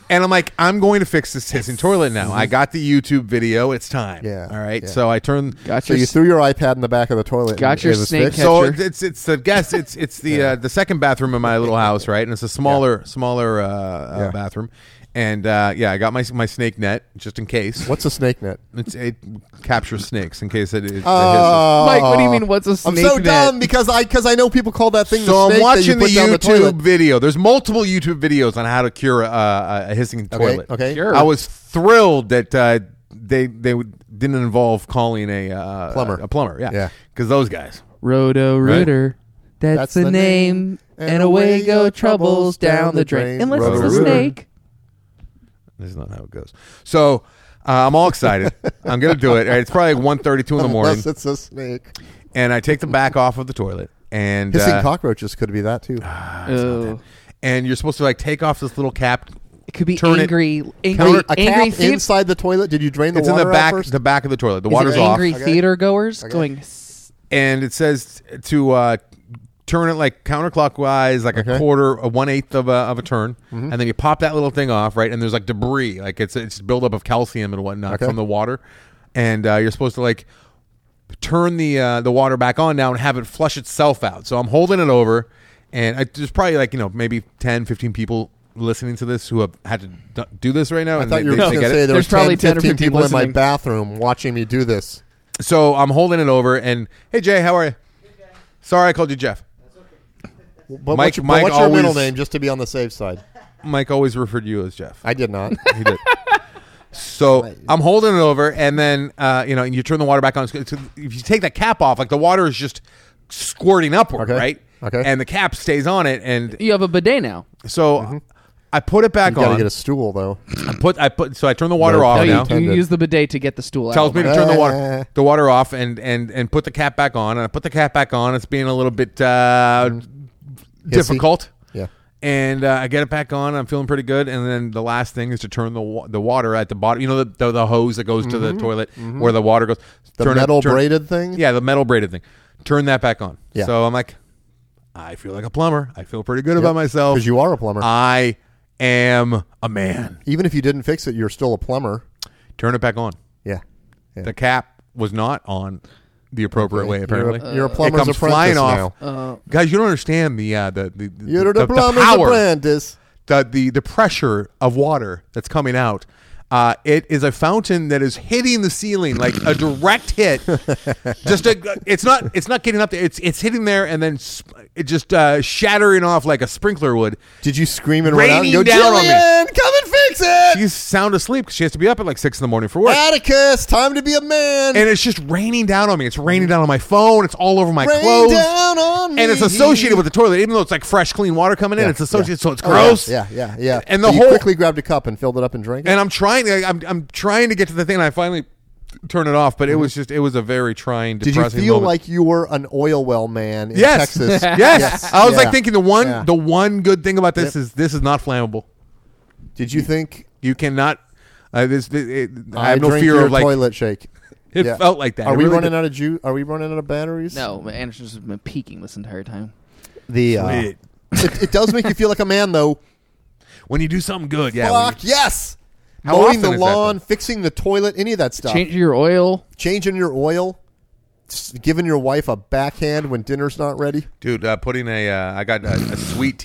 And I'm like, I'm going to fix this hissing toilet now. I got the YouTube video. It's time. Yeah. All right. Yeah. So I turned. So you threw your iPad in the back of the toilet. Got your snake fixed? So catcher. it's the guess. It's the second bathroom in my little house, right? And it's a smaller bathroom. And I got my snake net just in case. What's a snake net? It captures snakes in case it hisses. Mike, what do you mean? What's a snake I'm so net? dumb because I know people call that thing So the snake I'm watching that the you put down the toilet. YouTube video. There's multiple YouTube videos on how to cure a hissing toilet. Okay. Sure. I was thrilled that they didn't involve calling a Plumber. A plumber, Yeah. because those guys. Roto-Rooter. That's the name. And away go troubles down the drain. Unless it's a Roto-Rooter. snake. This is not how it goes. So I'm all excited. I'm gonna do it. It's probably like 1:32 in the morning, Unless it's a snake. and I take the back off of the toilet, and Hissing cockroaches could be that too. Oh. and you're supposed to like take off this little cap. It could be Turn it- angry A angry cap inside the toilet. Did you drain the It's in water the back, out first? the back of the toilet. The Is water's it off, angry Okay. theater goers Okay. going. and it says to turn it like counterclockwise, like Okay. a quarter, a 1/8 of a turn, and then you pop that little thing off, right? And there's like debris, like it's buildup of calcium and whatnot Okay. from the water, and you're supposed to like turn the water back on now and have it flush itself out. So I'm holding it over, and there's probably like maybe 10, 15 people listening to this who have had to do this right now. I and thought you were they going to get say it. there There's was probably 10 or 15 15 people in my listening. bathroom watching me do this. So I'm holding it over, and hey Jay, how are you? Sorry, I called you Jeff. But Mike- what's your, Mike what's your middle always- name, just to be on the safe side? Mike always referred to you as Jeff. I did not. He did. So I'm holding it over, and then and you turn the water back on. So if you take that cap off, like the water is just squirting upward, Okay. right? Okay. And the cap stays on it, and You have a bidet now. so I put it back You got to on. get a stool though. So I turn the water No, off No, now. you intended. use the bidet to get the stool out. Tells me to turn Eh. the water off and put the cap back on. And I put the cap back on. It's being a little bit difficult. Yeah. And I get it back on. I'm feeling pretty good. And then the last thing is to turn the water at the bottom. You know the hose that goes to the toilet where the water goes. The Turn it- metal turn- braided thing. Yeah, the metal braided thing. Turn that back on. Yeah. So I'm like, I feel like a plumber. I feel pretty good about myself. Because you are a plumber. I am a man. Even if you didn't fix it, you're still a plumber. Turn it back on. Yeah. Yeah. The cap was not on the appropriate way. Apparently, You're a it plumber's comes apprentice flying now. off. Guys, you don't understand the You're the plumber's power, apprentice. the pressure of water that's coming out. It is a fountain that is hitting the ceiling like a direct hit. It's not getting up there. It's hitting there and then it just shattering off like a sprinkler would. Did you scream and run out and Raining go, down on me. Jillian, come and fix it? She's sound asleep because she has to be up at like 6 a.m. for work. Atticus, time to be a man. And it's just raining down on me. It's raining down on my phone. It's all over my Rain clothes. down on me. And it's associated with the toilet, even though it's like fresh, clean water coming in. Yeah, It's associated, so it's Oh, gross. Yeah. And So the you whole quickly grabbed a cup and filled it up and drank it. and I'm trying to get to the thing, and I finally turn it off. But it was a very trying, Did you depressing feel moment. like you were an oil well man in yes, Texas? yes. I was Yeah. like thinking the Yeah. one good thing about this is this is not flammable. Did you think You cannot. I have no drink fear your of like. toilet shake? It Yeah. felt like that. Are It we really running did. out of juice? Are we running out of batteries? No, Anderson's just been peaking this entire time. The Sweet. it does make you feel like a man though. When you do something good, yeah. when Fuck yes. How Mowing often the is that, lawn, though? fixing the toilet, any of that stuff. Change your oil. Changing your oil, giving your wife a backhand when dinner's not ready. Dude, putting I got a sweet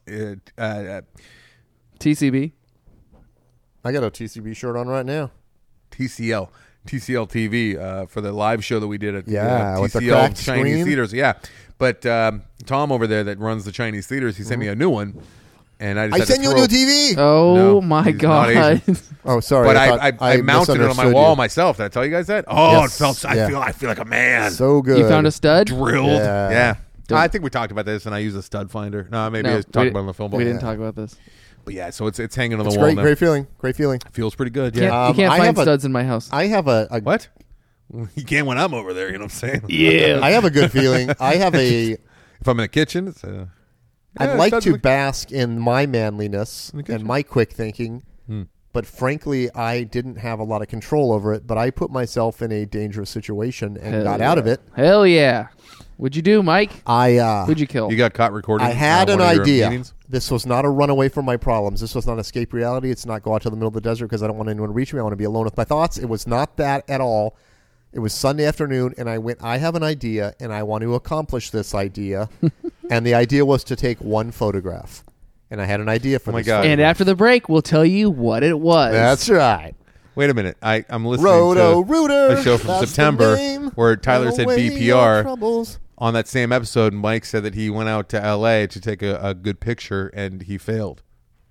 TCB. I got a TCB shirt on right now. TCL TV for the live show that we did at Yeah, with the TCL cracked Chinese screen. Theaters. Yeah, but Tom over there that runs the Chinese theaters, he sent me a new one, and I just I had to sent you a throw- new TV. Oh No, my he's not god! Asian. Oh, sorry. But thought I mounted it on my misunderstood wall you. myself. Did I tell you guys that? Oh, Yes. it felt. Yeah. I feel like a man. So good. You found a stud? Drilled. Yeah. I think we talked about this, and I use a stud finder. No, maybe No, I talked we- about it on the film. We But, didn't talk about this. but yeah, so it's hanging on the It's wall great, now. great feeling. Great feeling. Feels pretty good. Can't- Yeah. you can't I find have a- studs in my house. I have a What? You can't when I'm over there. You know what I'm saying? Yeah. I have a good feeling. I have a. If I'm in the kitchen, it's I'd like to bask in my manliness kitchen. and my quick thinking, but frankly, I didn't have a lot of control over it. But I put myself in a dangerous situation and Hell got out of yeah. it. Hell yeah! What'd you do, Mike? I Who'd you kill? You got caught recording. I had one an of your idea. meetings? This was not a run away from my problems. This was not escape reality. It's not go out to the middle of the desert because I don't want anyone to reach me. I want to be alone with my thoughts. It was not that at all. It was Sunday afternoon, and I went, I have an idea, and I want to accomplish this idea. And the idea was to take one photograph. And I had an idea for Oh my this God. photograph. And after the break, we'll tell you what it was. That's right. Wait a minute. I'm listening Roto to Rooter. a show from That's the September name. where Tyler Run said away your BPR. troubles. On that same episode, Mike said that he went out to L.A. to take a good picture, and he failed.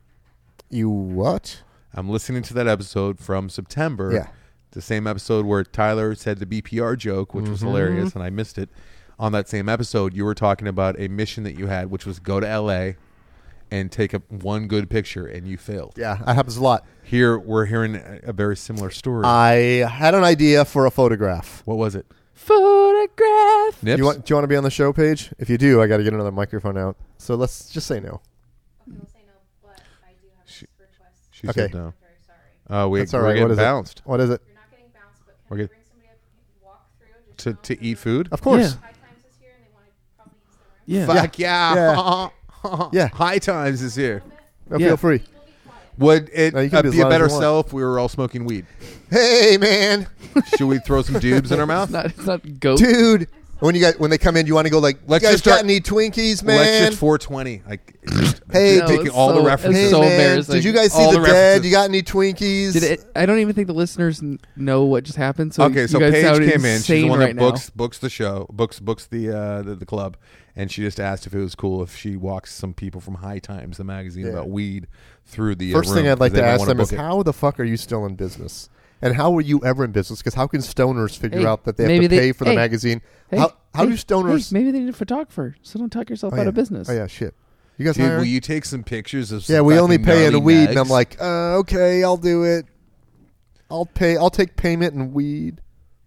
You what? I'm listening to that episode from September. Yeah. The same episode where Tyler said the BPR joke, which was hilarious, and I missed it. On that same episode, you were talking about a mission that you had, which was go to L.A. and take one good picture, and you failed. Yeah, that happens a lot. Here, we're hearing a very similar story. I had an idea for a photograph. What was it? Photograph. Nips? Do you want to be on the show page? If you do, I got to get another microphone out. So let's just say no. We'll say no, but I do have a request. She Okay. said no. Very sorry. That's all We're right. getting What is bounced. it? What is it? You're not getting bounced, but We're can I good. bring somebody up and walk through? Just To eat food? Of course. Yeah. High Times is here and they want to probably use the room. Yeah. Fuck yeah. Yeah. High Times is here. No, Yeah. feel free. Would it No, you can be as be a loud as better you want. sell if we were all smoking weed? Hey, man. Should we throw some dubes in our mouth? It's not goat. Dude. When they come in, you want to go like, Let's you guys just start- got any Twinkies, man? Let's just 420. Like, just Hey, taking it's all the so- references. it's Hey, so man, embarrassing. did you guys see All the the dead? references. You got any Twinkies? I don't even think the listeners know what just happened. So Okay, so you guys Paige sound came in. She's the insane one right that books the show, books the club, and she just asked if it was cool if she walks some people from High Times, the magazine Yeah. about weed, through the First room, thing I'd like 'cause they to might ask wanna them is, book it. how the fuck are you still in business? And how were you ever in business? Because how can stoners figure Hey, out that they have maybe to they- pay for the hey, magazine? Hey, how do hey, stoners? Hey, maybe they need a photographer, so don't talk yourself Oh, out yeah. of business. Oh yeah, shit. You guys Dude, hiring? will you take some pictures of? Some Yeah, we only fucking pay in gnarly weed, and I'm nags? like, okay, I'll do it. I'll pay. I'll take payment in weed.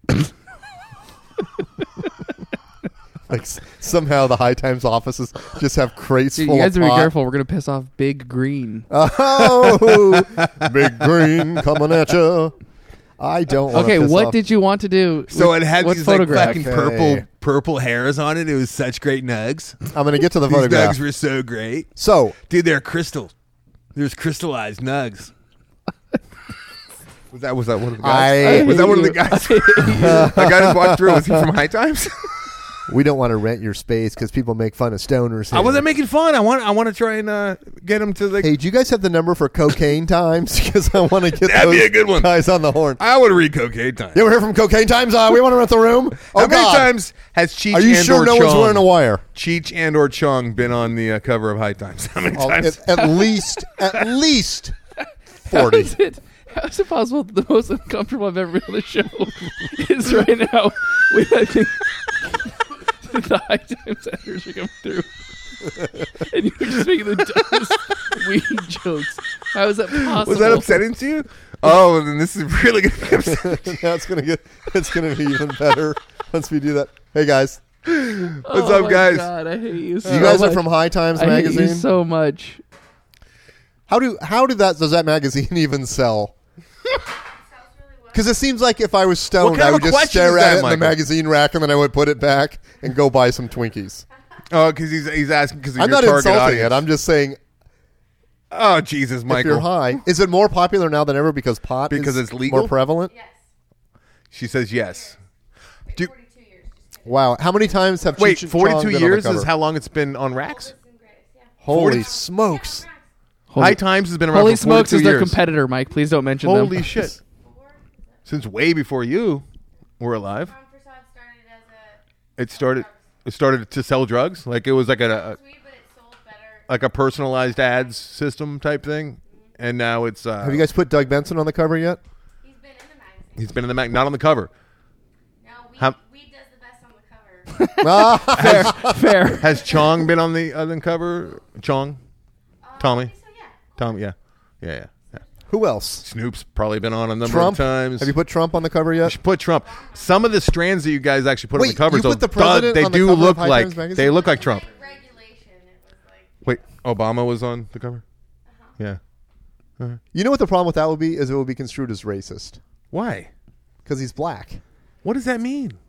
Like somehow the High Times offices just have crates Dude, full you guys of better be pot. careful. We're gonna piss off Big Green. Oh, big green coming at you. I don't. wanna Okay, piss what off. did you want to do? So with- it had what these photograph? like fucking Okay. purple hairs on it. It was such great nugs. I'm going to get to the These photograph. nugs were so great, So dude. They're crystal. There's crystallized nugs. Was that one of the guys? Was that one of the guys? The guy just walked through. Was he from High Times? we don't want to rent your space because people make fun of stoners. I here. wasn't making fun. I want to try and get him to like. Hey, do you guys have the number for Cocaine Times? Because I want to get That'd be those a good one. guys on the horn. I want to read Cocaine Time. You ever hear from Cocaine Times? We want to rent the room. Oh, How many God. times has Cheech Are you and sure or no Chong, one's wearing a wire? Cheech and or Chong been on the cover of High Times? How many times? At least 40. How is it? How is it possible that the most uncomfortable I've ever been on the show is right now with I think the High Times editors are coming through, and you're just making the dumbest weed jokes. How is that possible? Was that upsetting to you? Oh, then this is really going to be upsetting. Now it's gonna be even better once we do that. Hey guys, What's Oh up, my guys? God, I hate you so you guys are much. from High Times I hate you magazine. so much. How does that magazine even sell? Because it seems like if I was stoned, What kind I of would a just question stare is at that, it in the Michael? magazine rack and then I would put it back and go buy some Twinkies. Oh, because he's asking because I'm your not target insulting audience. it. I'm just saying, Oh, Jesus, if Michael. you're high, is it more popular now than ever because pot Because is it's legal? more prevalent? Yes. She says yes. Do, 42 years. Just Wow. How many times have wait, Cheech and 42 Chong been on years the cover? is how long it's been on racks? Oldest and greatest, yeah. Holy 40 smokes. High Times has been around Holy for smokes 42 is their years. competitor, Mike. Please don't mention them. Holy shit. Since way before you were alive. Ron Prasad started as a It started to sell drugs. Like it was like a sweet, but it sold better. like a personalized ads system type thing. And now it's Have you guys put Doug Benson on the cover yet? He's been in the magazine. he's been in the mag, not on the cover. No, How- Weed does the best on the cover. Ah, Fair. Has Chong been on the cover? Chong? Tommy? I think so, yeah. Tommy, yeah. who else? Snoop's probably been on a number Trump. of times. Have you put Trump on the cover yet? Put Trump. Some of the strands that you guys actually put on Wait, the covers, you put though, the president they on the do cover of look High like Times magazine? they look like Trump. By regulation, it was like, Wait, Obama was on the cover? Yeah. You know what the problem with that would be? Is it would be construed as racist Why? because he's black. What does that mean?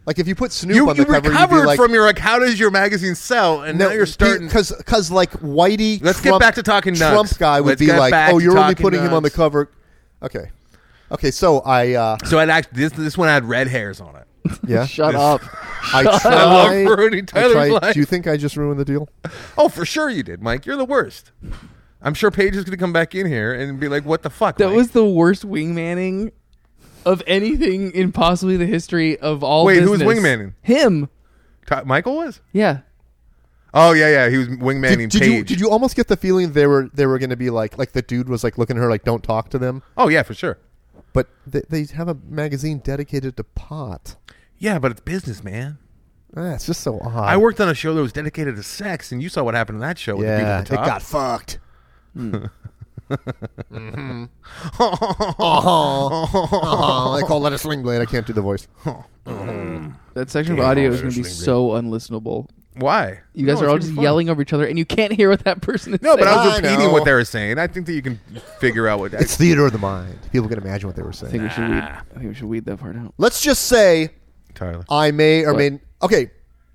Like if you put Snoop You on the cover, you'd recovered be like, from your like, how does your magazine sell? And now you're starting. because like Whitey. Let's Trump, get back to talking nuts. Trump guy would Let's be get like, back oh, to you're only talking putting him on the nuts. cover. Okay. So I So I'd actually this one had red hairs on it. yeah. Shut up. I I tried. love ruining Tyler's life. Do you think I just ruined the deal? Oh, for sure you did, Mike. You're the worst. I'm sure Paige is going to come back in here and be like, "What the fuck?" That Mike? was the worst wingmanning of anything in possibly the history of all Wait, business. who was wingmanning? Him. Michael was. Yeah. Oh yeah. He was wingmanning Paige. Did you almost get the feeling they were going to be like the dude was like looking at her like, don't talk to them? Oh yeah, for sure. But they have a magazine dedicated to pot. Yeah, but it's business, man. It's just so odd. I worked on a show that was dedicated to sex, and you saw what happened in that show. With the people Yeah, at the it top. got fucked. They call that a sling blade. I can't do the voice. That section of audio is going to be so unlistenable. Why? You guys No, are all it's just fun. yelling over each other, and you can't hear what that person is No, but saying. I was I repeating know. what they were saying. I think that you can figure out what. It's theater of the mind. People can imagine what they were I saying. think we should weed that part out. Let's just say Tyler. I may or What? may. Okay.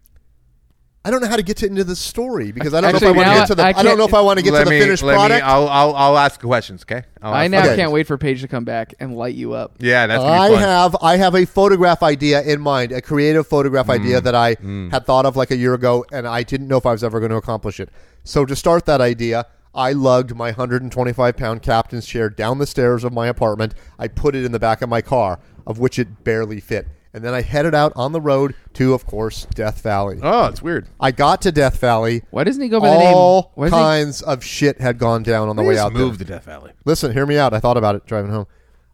I don't know how to get into the story because I don't Actually, know if I want to now get to the. I I don't can't- know if I want to get to the finished product. I'll ask questions. Okay. I now Okay. can't wait for Paige to come back and light you up. Yeah, that's gonna be fun. I have a photograph idea in mind, a creative photograph idea that I had thought of like a year ago, and I didn't know if I was ever going to accomplish it. So to start that idea, I lugged my 125-pound captain's chair down the stairs of my apartment. I put it in the back of my car, of which it barely fit. And then I headed out on the road to, of course, Death Valley. Oh, it's weird. I got to Death Valley. Why doesn't he go by the name? All Why doesn't he- kinds of shit had gone down on the way out there. Move to Death Valley. Listen, hear me out. I thought about it driving home.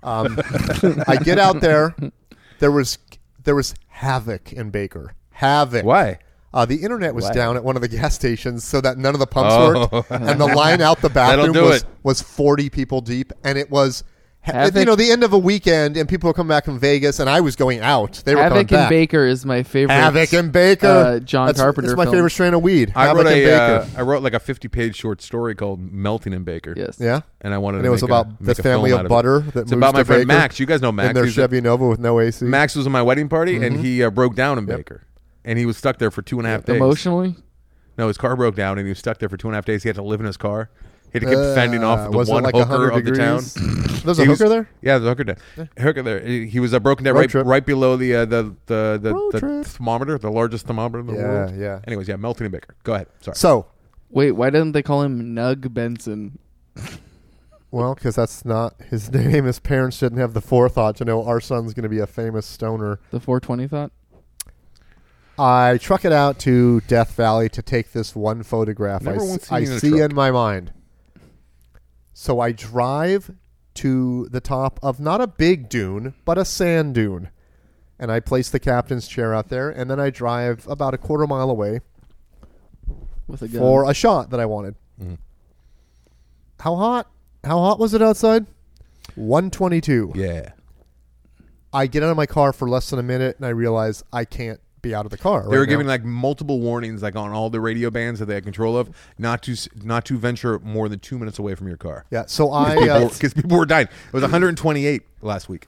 I get out there. There was havoc in Baker. Havoc. Why? The internet was down at one of the gas stations, so that none of the pumps worked, and the line out the bathroom That'll do it. was 40 people deep, and it was. Havoc- You know, the end of a weekend, and people were coming back from Vegas, and I was going out. They were coming Havoc and back. Baker is my favorite. Havoc and Baker. John Carpenter That's my film. favorite strain of weed. I Havoc wrote and Baker. I wrote like a 50-page short story called "Melting in Baker." Yes. Yeah. And I wanted. And to it was make about make the a family film of out butter it. that It's moves about my to friend Baker Max. You guys know Max. in their He's a- Chevy Nova with no AC. Max was in my wedding party, and he broke down in Baker, and he was stuck there for 2.5 days. Emotionally? No, his car broke down, and he was stuck there for 2.5 days. He had to live in his car. He had to keep fending off the was it one like hooker 100 of the town. degrees? There's a He was- hooker there? Yeah, there's a hooker there. Hooker there. He was broken down Road trip. right below the Road trip. thermometer, the largest thermometer in the Yeah, world. yeah. Anyways, yeah, Melting in Baker. Go ahead. Sorry. So, Wait, why didn't they call him Nug Benson? well, because that's not his name. His parents didn't have the forethought to know our son's going to be a famous stoner. The 420 thought? I truck it out to Death Valley to take this one photograph Never once seen I you in a see truck. in my mind. So I drive to the top of not a big dune, but a sand dune. And I place the captain's chair out there, and then I drive about a quarter mile away With a gun. for a shot that I wanted. Mhm. How hot? How hot was it outside? 122. Yeah. I get out of my car for less than a minute, and I realize I can't be out of the car. They were right giving now. like multiple warnings, like on all the radio bands that they had control of, not to venture more than 2 minutes away from your car. Yeah, so Because people were dying. It was 128 last week.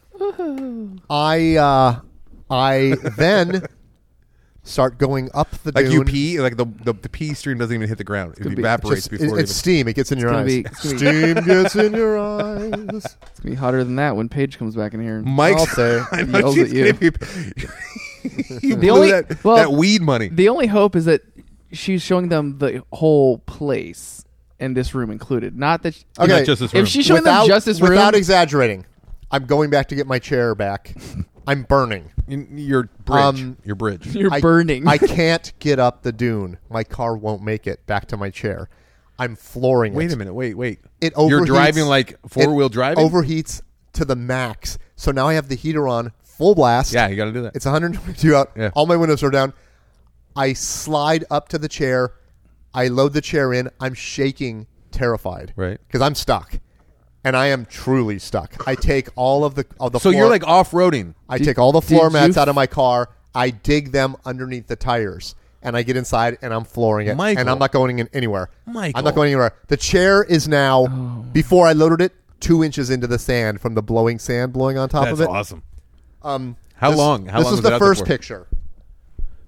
I then start going up the Like dune. you pee, like the pee stream doesn't even hit the ground. It be- evaporates Just- before it's steam. It gets in your gonna eyes. be- it's gonna Steam gets in your eyes. It's going to be hotter than that when Paige comes back in here. Mike's I'll say. I know Yells she's at you. gonna be- you The blew only- that, well, that weed money. The only hope is that she's showing them the whole place and this room included. Not that... Okay. Not just this room. If she's showing them just this room... Without exaggerating, I'm going back to get my chair back. I'm burning. Your bridge. Your bridge. You're burning. I can't get up the dune. My car won't make it back to my chair. I'm flooring it. Wait a minute. Wait. It You're overheats. driving like four-wheel It driving? Overheats to the max. So now I have the heater on full blast. Yeah, you got to do that. It's 122 out. Yeah. All my windows are down. I slide up to the chair. I load the chair in. I'm shaking, terrified. Right. Because I'm stuck. And I am truly stuck. I take all of the So floor, you're like off-roading. I take all the floor did mats you out of my car. I dig them underneath the tires. And I get inside and I'm flooring it. Michael. And I'm not going in anywhere. Michael. I'm not going anywhere. The chair is now, before I loaded it, 2 inches into the sand from the blowing sand blowing on top That's of it. awesome. How How long? How this long is was it the out there first for? picture.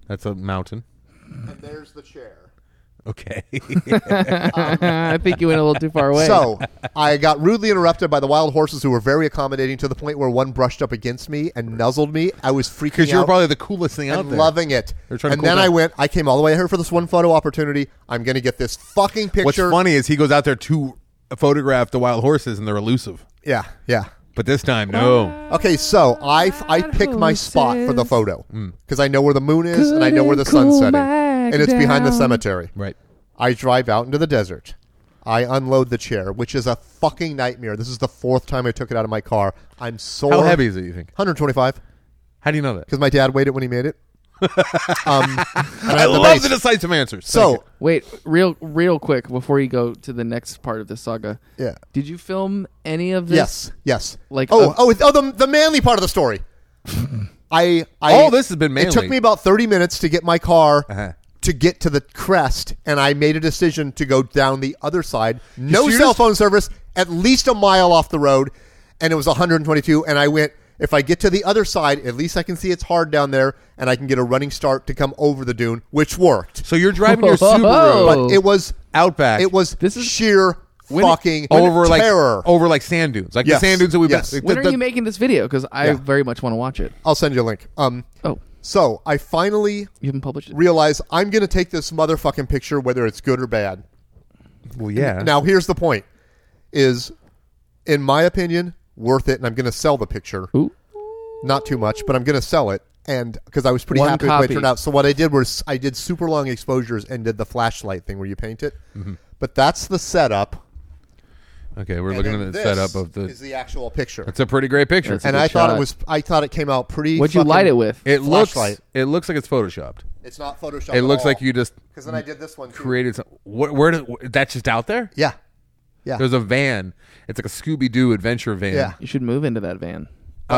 That's a mountain. And there's the chair. Okay. I think you went a little too far away. So I got rudely interrupted by the wild horses who were very accommodating to the point where one brushed up against me and nuzzled me. I was freaking out. Because you're probably the coolest thing out and there. loving it. They're trying to And cool then down. I came all the way here for this one photo opportunity. I'm going to get this fucking picture. What's funny is he goes out there to photograph the wild horses, and they're elusive. Yeah, yeah. But this time, no. Okay, so I pick my spot for the photo because I know where the moon is and I know where the sun's setting, and it's behind the cemetery. Right. I drive out into the desert. I unload the chair, which is a fucking nightmare. This is the 4th time I took it out of my car. I'm sore. How heavy is it, you think? 125. How do you know that? Because my dad weighed it when he made it. I love the decisive answers. So, wait, real quick before you go to the next part of this saga. yeah. Did you film any of this? Yes. Like the manly part of the story. All this has been manly. It took me about 30 minutes to get my car Uh-huh. to get to the crest, and I made a decision to go down the other side. No serious? cell phone service, at least a mile off the road, and it was 122. And I went, if I get to the other side, at least I can see it's hard down there, and I can get a running start to come over the dune, which worked. So you're driving your Whoa. Subaru But it was Outback. It was sheer fucking over terror. over like sand dunes, like Yes. the sand dunes that we've Yes. been. When are you making this video? Because I Yeah. very much want to watch it. I'll send you a link. Oh, So I finally you haven't published it? realize I'm going to take this motherfucking picture, whether it's good or bad. Well, yeah. Now, here's the point: is, in my opinion, worth it, and I'm going to sell the picture. Ooh. Not too much, but I'm going to sell it, and because I was pretty One happy with the way it copy. turned out. So what I did was I did super long exposures and did the flashlight thing where you paint it. But that's the setup. Okay, we're and looking then at the this setup of the. is the actual picture. It's a pretty great picture. That's a And good I thought shot. it was. I thought it came out pretty. What'd you fucking- light it with? It looks. Flashlight. It looks like it's photoshopped. It's not Photoshop. It looks like you just Because then I did this one too. created some. Where did that's just out there? Yeah. Yeah. There's a van. It's like a Scooby Doo adventure van. Yeah. You should move into that van.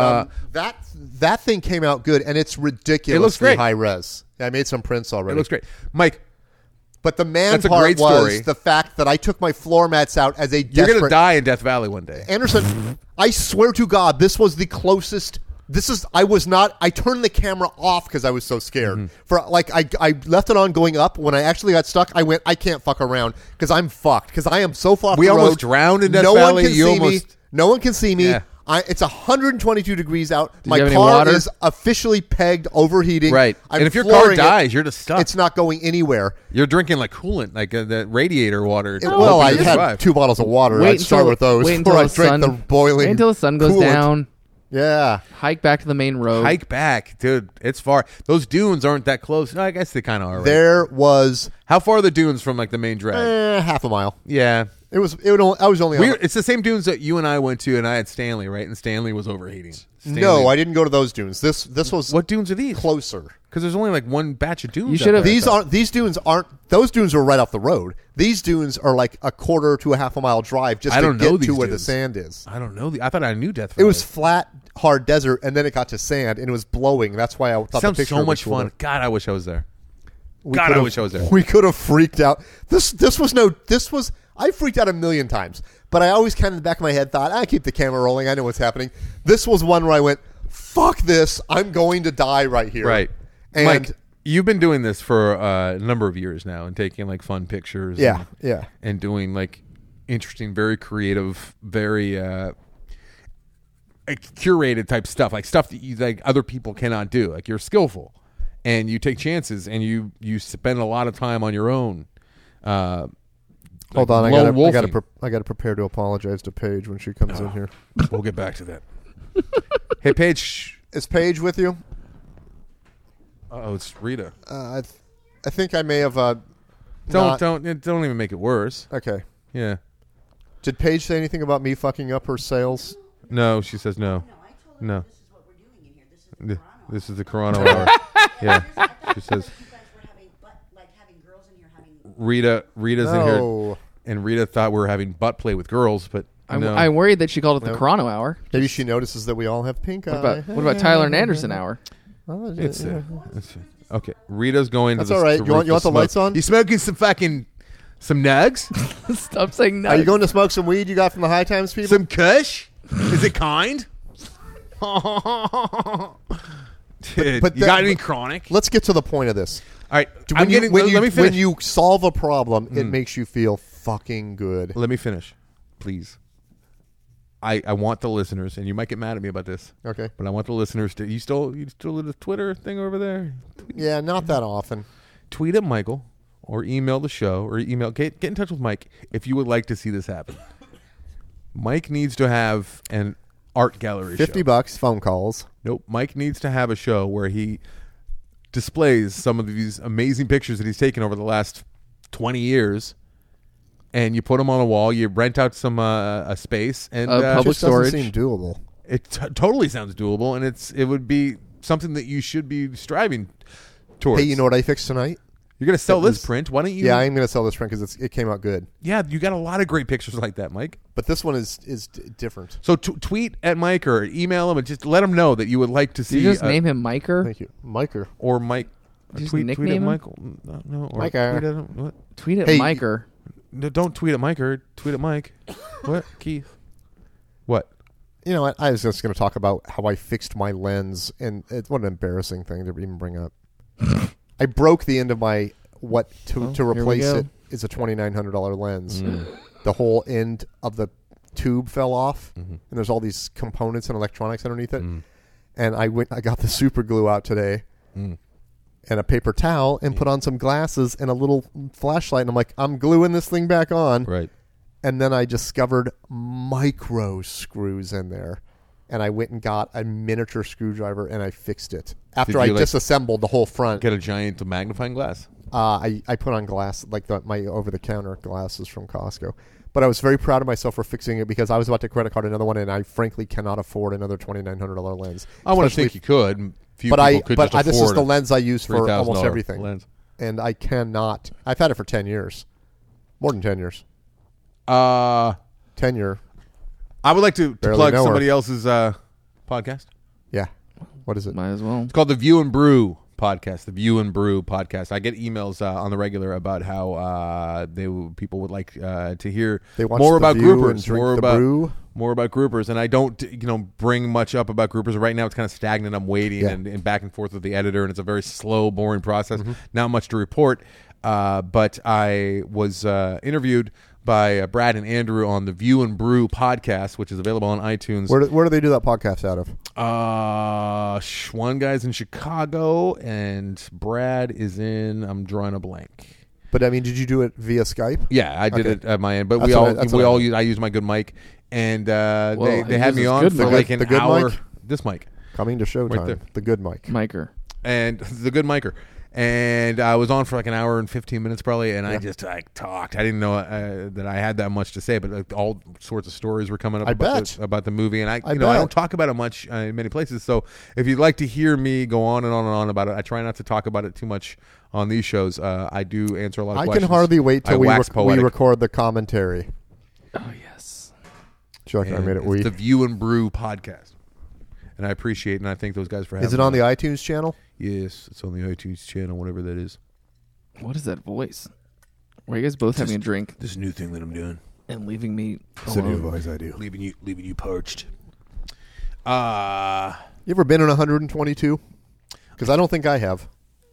That thing came out good, and it's ridiculously great. high res. I made some prints already. It looks great, Mike. But the man That's a part great was story. the fact that I took my floor mats out as a You're desperate. gonna die in Death Valley one day. Anderson, I swear to God, this was the closest. I was not. I turned the camera off because I was so scared. Mm-hmm. For like, I left it on going up. When I actually got stuck, I went, I can't fuck around because I'm fucked. Because I am so far. off We the almost road. drowned in Death No Valley. one can You see me. almost- No one can see me. Yeah. It's 122 degrees out. you My have any car water? is officially pegged, overheating. Right. I'm And if your car flooring it. dies, you're just stuck. It's not going anywhere. You're drinking like coolant, like the radiator water. Well, I Hoping you had survive. 2 bottles of water. Wait I'd start until- with those wait before I until the drink sun- the boiling. Wait until the sun goes coolant. down. Yeah. Hike back to the main road. Hike back, dude. It's far. Those dunes aren't that close. No, I guess they kind of are. Right? There was How far are the dunes from like the main drag? half a mile. Yeah. I was only on. It's the same dunes that you and I went to, and I had Stanley, right? And Stanley was overheating. No, I didn't go to those dunes. This was What dunes are these? closer. Because there's only like one batch of dunes. You out should have- there. These dunes aren't. Those dunes are right off the road. These dunes are like a quarter to a half a mile drive just I to don't know get to these where the dunes. sand is. I don't know. I thought I knew Death It Valley. was flat, hard desert, and then it got to sand, and it was blowing. That's why I thought Sounds the picture so was much cooler. fun. God, I wish I was there. We God, I could've- wish I was there. We could have freaked out. This was. I freaked out a million times, but I always kind of in the back of my head thought, I keep the camera rolling. I know what's happening. This was one where I went, fuck this. I'm going to die right here. Right. And Mike, you've been doing this for a number of years now and taking like fun pictures. yeah, yeah. And doing like interesting, very creative, very curated type stuff, like stuff that you like other people cannot do. Like you're skillful and you take chances and you spend a lot of time on your own. Hold on, I lone got wolfing. to prepare to apologize to Paige when she comes in here. We'll get back to that. Hey, Paige. Is Paige with you? Oh, it's Rita. I think I may have. Don't even make it worse. Okay. Yeah. Did Paige say anything about me fucking up her sales? No, she says no. No. This is what we're doing in here. This is This is the Corona hour. Yeah. She says you guys were having girls in here having. Rita's in here, No. and Rita thought we were having butt play with girls, but no. I'm worried that she called it the Corano hour. Maybe she notices that we all have pink eye. What about Tyler and Anderson hour? Oh, It's okay. Rita's going That's to the all right. to You want Roof the to lights smoke. on? You smoking some nugs? Stop saying no. Are you going to smoke some weed you got from the High Times people? Some kush? Is it kind? But you got any chronic? Let's get to the point of this. All right. Let me finish. When you solve a problem, it Mm. makes you feel fucking good. Let me finish, please. I want the listeners, and you might get mad at me about this. Okay. But I want the listeners to. You still do the Twitter thing over there? Yeah, not that often. Tweet at Michael or email the show or get in touch with Mike if you would like to see this happen. Mike needs to have an art gallery show. $50 phone calls. Nope. Mike needs to have a show where he displays some of these amazing pictures that he's taken over the last 20 years. And you put them on a wall. You rent out some a space and Public Just storage. doesn't seem doable. It totally sounds doable, and it would be something that you should be striving towards. Hey, you know what I fixed tonight? You're going to sell It this was- print. Why don't you? Yeah, I'm going to sell this print because it came out good. Yeah, you got a lot of great pictures like that, Mike. But this one is different. So tweet at Mike or email him and just let him know that you would like to Did see. you just name him Miker? Thank you. Miker. or Mike. Did you just Tweet at nickname him? Michael. No, or Miker. tweet at him. What? Tweet at Hey, Miker. No, don't tweet at Mike or tweet at Mike. What, Keith? What? You know what? I was just going to talk about how I fixed my lens, and what an embarrassing thing to even bring up. I broke the end of my to here we replace go. it is a $2,900 lens. The whole end of the tube fell off, and there's all these components and electronics underneath it. And I got the super glue out today, and a paper towel, and put on some glasses and a little flashlight, and I'm like, I'm gluing this thing back on. Right. And then I discovered micro screws in there. And I went and got a miniature screwdriver and I fixed it. After Did I you, disassembled the whole front, Get a giant magnifying glass. I put on glass, like my over-the-counter glasses from Costco. But I was very proud of myself for fixing it because I was about to credit card another one, and I frankly cannot afford another $2,900 lens. I want to Especially think you could. Few but people could just this is afford the lens I use for $3,000 almost everything. lens. And I cannot. I've had it for 10 years. More than 10 years. 10 year. I would like to Barely plug know her. somebody else's podcast. Yeah. What is it? Might as well. It's called the View and Brew podcast. The View and Brew podcast. I get emails on the regular about how people would like to hear They watch more The about View and groupers, drink more the about brew. more about groupers. And I don't bring much up about groupers right now. It's kind of stagnant. I'm waiting Yeah. and back and forth with the editor, and it's a very slow, boring process. Mm-hmm. Not much to report. But I was interviewed by Brad and Andrew on the View and Brew podcast, which is available on iTunes. Where do they do that podcast out of? One guy's in Chicago, and Brad is in. I'm drawing a blank. But I mean, did you do it via Skype? Yeah, I did Okay. it at my end, but That's we what all I- that's we what I all meant. use. I use my good mic, and Well, they he had me uses on good for mic. like an The good hour. mic? This mic Coming to Showtime. there. The good mic. Miker. and the good micer. And I was on for like an hour and 15 minutes probably, and Yeah. I just talked. I didn't know that I had that much to say, but like, all sorts of stories were coming up I about, bet. about the movie, and I bet. don't talk about it much in many places. So if you'd like to hear me go on and on and on about it, I try not to talk about it too much on these shows. I do answer a lot of I questions. can hardly wait I till we wax poetic. record the commentary. Oh, yes. Do you like I And made it it's we? the View and Brew podcast, and I appreciate and I thank those guys for having. Is it on me. the iTunes channel? Yes, it's on the iTunes channel, whatever that is. What is that voice? Were you guys both having a drink This new thing that I'm doing, and leaving me City alone? voice I do. leaving you parched. You ever been in 122? Because I don't think I have.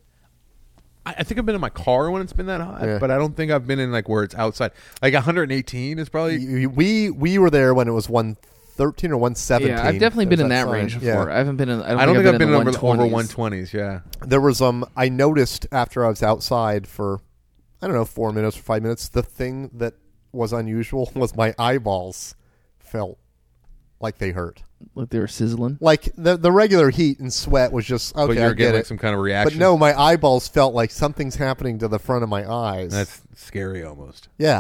I think I've been in my car when it's been that hot, Yeah. but I don't think I've been in like where it's outside. Like 118 is probably. We were there when it was 113 or 117. Yeah, I've definitely been There's in that sign. range Yeah. before. I haven't been in. I don't think I've been in over the over 120s. 120s. Yeah, There was I noticed after I was outside for I don't know 4 minutes or 5 minutes, the thing that was unusual was my eyeballs felt like they hurt. Like they were sizzling. Like the regular heat and sweat was just okay. but you're I get getting it. like some kind of reaction. But no, my eyeballs felt like something's happening to the front of my eyes. that's scary almost. yeah.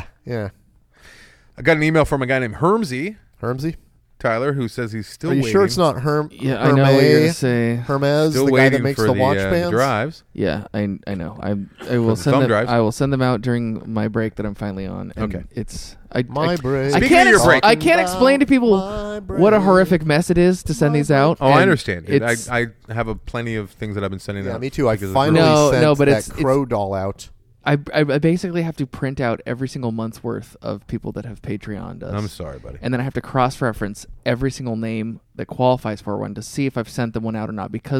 I got an email from a guy named Hermsy Hermsy, Tyler who says he's still. are you waiting. sure it's not Yeah, I know what you're gonna say. Hermes, Still the guy waiting that makes for the watch bands? drives. Yeah, I know. I the will send thumb them. drives. I will send them out during my break that I'm finally on. And Okay. it's My break. I Speaking can't. of your break- I can't explain to people My break. what a horrific mess it is to send these out. Oh, I and understand. Dude. it's- I have plenty of things that I've been sending Yeah, out. me too. I because of finally No, sent no, but that it's- crow doll out. I basically have to print out every single month's worth of people that have Patreoned us. I'm sorry, buddy. And then I have to cross-reference every single name that qualifies for one to see if I've sent them one out or not. Because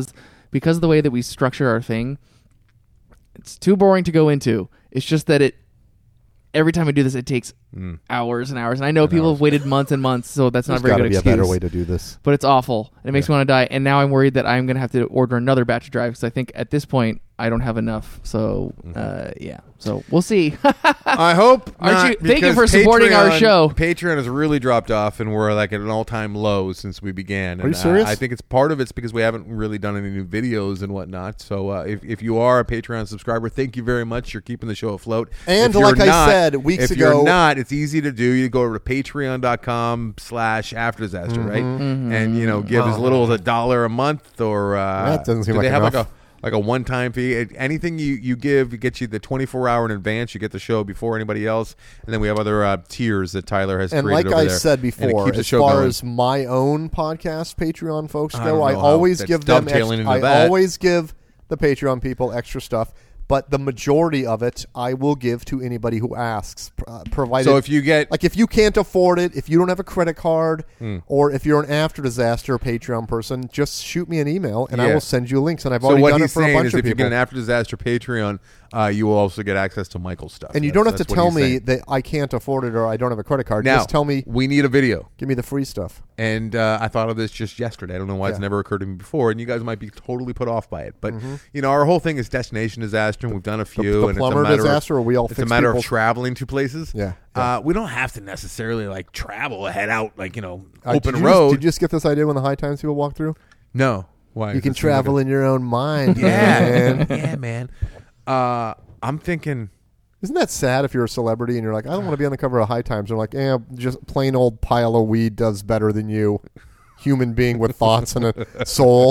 because of the way that we structure our thing, it's too boring to go into. It's just that every time I do this, it takes hours and hours. And I know people have waited months and months, so that's not a very good excuse. There's got to be a better way to do this. But it's awful. It makes me want to die. And now I'm worried that I'm going to have to order another batch of drives because I think at this point I don't have enough. So, yeah. So we'll see. I hope not, thank you for supporting our show. Patreon has really dropped off, and we're like at an all-time low since we began. Are you serious? I think it's part of it's because we haven't really done any new videos and whatnot. So if you are a Patreon subscriber, thank you very much. You're keeping the show afloat. And like I said weeks ago, if you're not, it's easy to do. You go to patreon.com/afterdisaster, right? And give as little as $1 a month, or that doesn't seem do they like have enough. like a one-time fee. Anything you give, it gets you the 24-hour in advance. You get the show before anybody else, and then we have other tiers that Tyler has and created like over I there. said before, as far as my own podcast Patreon folks go, I always give them I always give the Patreon people extra stuff. But the majority of it, I will give to anybody who asks. Provided, so if you get if you can't afford it, if you don't have a credit card, or if you're an After Disaster Patreon person, just shoot me an email and I will send you links. And I've already done it for a bunch of people. If you get an After Disaster Patreon, you will also get access to Michael's stuff. And you don't have to tell me that I can't afford it or I don't have a credit card. Now, just tell me we need a video. Give me the free stuff. And I thought of this just yesterday. I don't know why it's never occurred to me before, and you guys might be totally put off by it. But our whole thing is destination disaster, and we've done a few. The plumber disaster, or we all it's a matter of traveling to places. Yeah. We don't have to necessarily travel, head out open road. Did you just get this idea when the High Times people walk through? No. Why? You can travel in your own mind. Yeah, man. I'm thinking. Isn't that sad if you're a celebrity and you're like, I don't want to be on the cover of High Times? They're like, just plain old pile of weed does better than you. Human being with thoughts and a soul.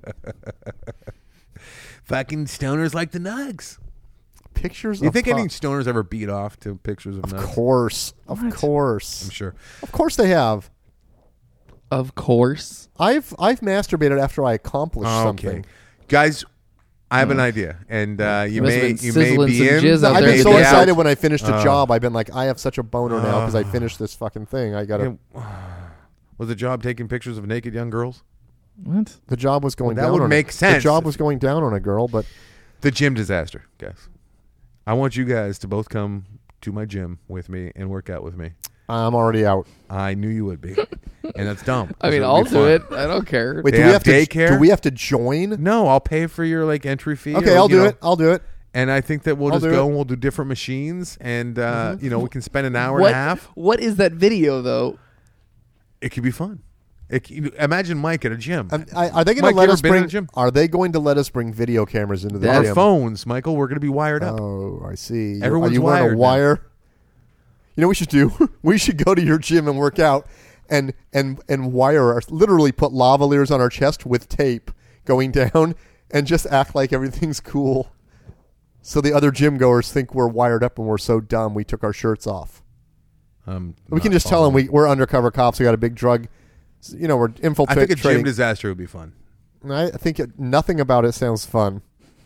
Fucking stoners like the nugs. Pictures you think any stoners ever beat off to pictures of nugs? Of course. I'm sure. Of course they have. Of course. I've masturbated after I accomplished something. Guys, I have an idea, and you may be in. I've been so excited when I finished a job. I've been like, I have such a boner now because I finished this fucking thing. I gotta. Was the job taking pictures of naked young girls? What? The job was going down. That would make sense. The job was going down on a girl, but the gym disaster, guys. I want you guys to both come to my gym with me and work out with me. I'm already out. I knew you would be, and that's dumb. I mean, I'll do it. I don't care. Wait, do we have daycare? Do we have to join? No, I'll pay for your entry fee. Okay, I'll do it. I'll do it. And I think that we'll just go and we'll do different machines, and we can spend an hour and a half. What is that video though? It could be fun. Imagine Mike at a gym. Are they going to let us bring? Are they going to let us bring video cameras into the gym? Our phones, Michael. We're going to be wired up. Oh, I see. Everyone's wired. Wearing a wire? Now. You know what we should do? We should go to your gym and work out, and wire literally put lavaliers on our chest with tape going down, and just act like everything's cool. So the other gym goers think we're wired up and we're so dumb we took our shirts off. We can just tell them we're undercover cops. We got a big drug. We're infiltrating. I think a gym disaster would be fun. I think nothing about it sounds fun.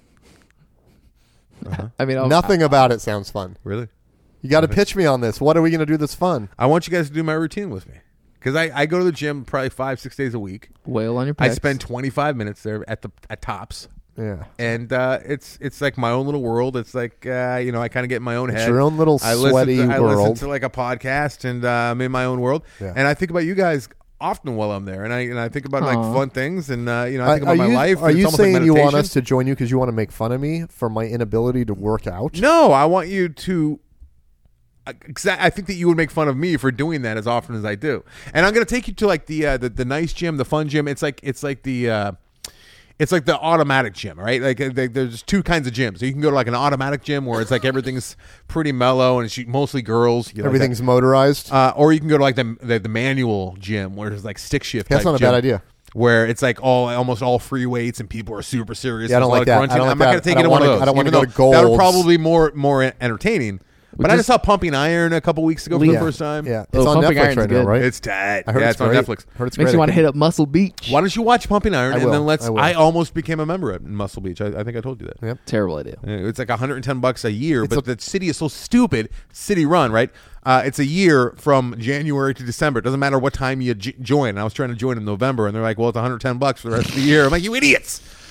I mean, nothing about it sounds fun. Really? You got to pitch me on this. What are we going to do that's fun? I want you guys to do my routine with me. Because I go to the gym probably 5-6 days a week. Wail on your pecs. I spend 25 minutes there at tops. Yeah. And it's like my own little world. It's like, I kind of get in my own head. It's your own little sweaty world. I listen to a podcast, and I'm in my own world. Yeah. And I think about you guys often while I'm there. And I think about fun things, and I think about my life. Are you saying you want us to join you because you want to make fun of me for my inability to work out? No, I want you to... I think that you would make fun of me for doing that as often as I do, and I'm going to take you to the nice gym, the fun gym. It's like the automatic gym, right? There's two kinds of gyms. So you can go to an automatic gym where it's everything's pretty mellow and it's mostly girls. Everything's motorized, or you can go to the manual gym where there's stick shift. That's not a bad idea. Where it's almost all free weights and people are super serious. Yeah, I don't like that. I'm not going to take it to one of those. I don't want to go to Gold's. That'll probably more entertaining. But I just saw Pumping Iron a couple weeks ago for the first time. Yeah, it's on Netflix right now, right? It's tight. I heard it's on Netflix. Makes you want to hit up Muscle Beach. Why don't you watch Pumping Iron and then I almost became a member at Muscle Beach. I think I told you that. Yep. Terrible idea. It's $110 a year, but the city is so stupid. City run, right? It's a year from January to December. It doesn't matter what time you join. And I was trying to join in November, and they're like, "Well, it's $110 for the rest of the year." I'm like, "You idiots!"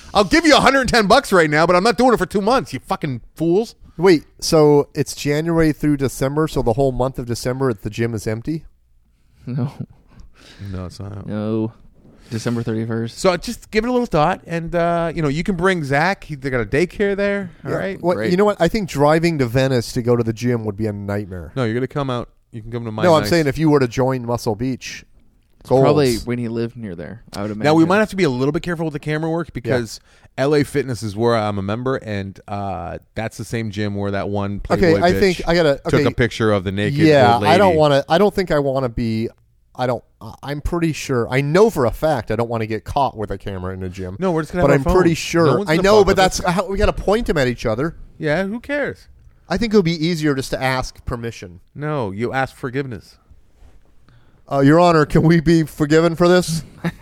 I'll give you $110 right now, but I'm not doing it for 2 months. You fucking fools. Wait, so it's January through December, so the whole month of December the gym is empty? No. No, it's not. No. December 31st. So just give it a little thought, and you can bring Zach. They got a daycare there. All right. Well, Great. you know what? I think driving to Venice to go to the gym would be a nightmare. No, you're gonna come out. You can come to my. No, I'm nice- saying if you were to join Muscle Beach, goals. Probably when he lived near there, I would imagine. Now we might have to be a little bit careful with the camera work because LA Fitness is where I'm a member, and that's the same gym where that one Playboy Okay, I bitch think I gotta took a picture of the naked Yeah, old lady. I don't want to. I don't think I want to be. I'm pretty sure. I know for a fact I don't want to get caught with a camera in a gym. No, we're just gonna. But have I'm our pretty phones. sure. No one's I gonna know, fuck but with us. that's how we got to point them at each other. Yeah. Who cares? I think it would be easier just to ask permission. No, you ask forgiveness. Your Honor, can we be forgiven for this?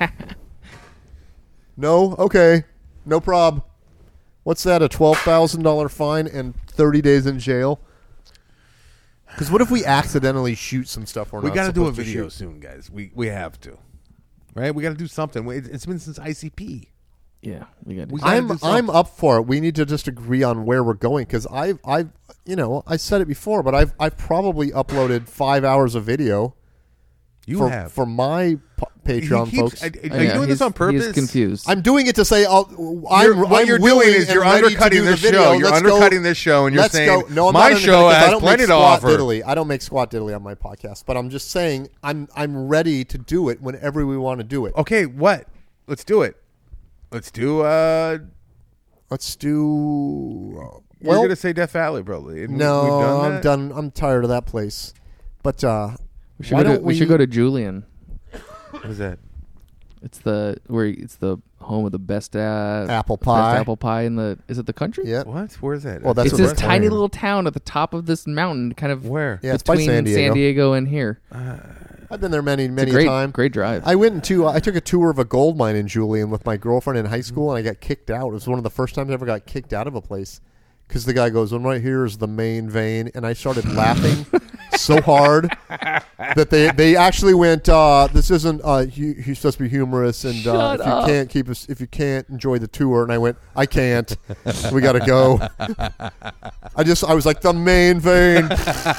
No? Okay. No prob. What's that, a $12,000 fine and 30 days in jail? Because what if we accidentally shoot some stuff we're We not got to do a supposed to video shoot? soon, guys. We have to. Right? We got to do something. It's been since ICP. Yeah, we got. We gotta do I'm something. up for it. We need to just agree on where we're going because I said it before, but I've probably uploaded 5 hours of video. You for, have. for my Patreon He keeps- folks. Are you doing this on purpose? He's confused. I'm doing it to say What I'm you're willing doing is and you're ready to undercutting do the this video. show. You're Let's go- undercutting this show, and you're let's saying go. No, I'm my not show undercutting because I has don't plenty make to squat offer. diddly. I don't make squat diddly on my podcast, but I'm just saying I'm ready to do it whenever we want to do it. Okay, what? Let's do it. Let's do. Let's do. We're Well, gonna say Death Valley, probably. And no, we've done I'm that. done. I'm tired of that place. But we should why go to, don't we should go to Julian. What is that? It's the home of the best Apple best pie. apple pie in the. Is it the country? Yeah, What? Where is that? Well, that's It's what this we're tiny saying. little town at the top of this mountain, kind of Where? Yeah, it's by between San Diego. and here. I've been there many It's a a time. great drive. I went into. I took a tour of a gold mine in Julian with my girlfriend in high school, and I got kicked out. It was one of the first times I ever got kicked out of a place because the guy goes, "Well, right here is the main vein," and I started laughing so hard that they actually went, "This isn't. He's supposed to be humorous, and Shut if you up. can't keep us, if you can't enjoy the tour," and I went, "I can't. We got to go." I was like, "The main vein."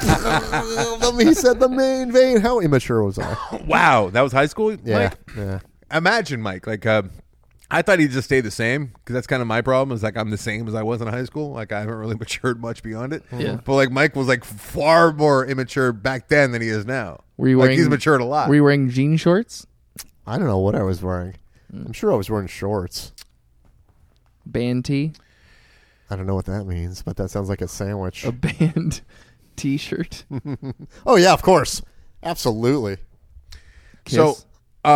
He said, "The main vein." How immature was I? Wow, that was high school. Yeah, Mike? yeah. Imagine, Mike. Like, I thought he'd just stay the same because that's kind of my problem. Is like I'm the same as I was in high school. Like I haven't really matured much beyond it. Yeah. But like Mike was like far more immature back then than he is now. Were you like wearing? he's matured a lot. Were you wearing jean shorts? I don't know what I was wearing. I'm sure I was wearing shorts. Band tee? I don't know what that means, but that sounds like a sandwich. A band t-shirt? Oh yeah, of course, absolutely. So, Kiss?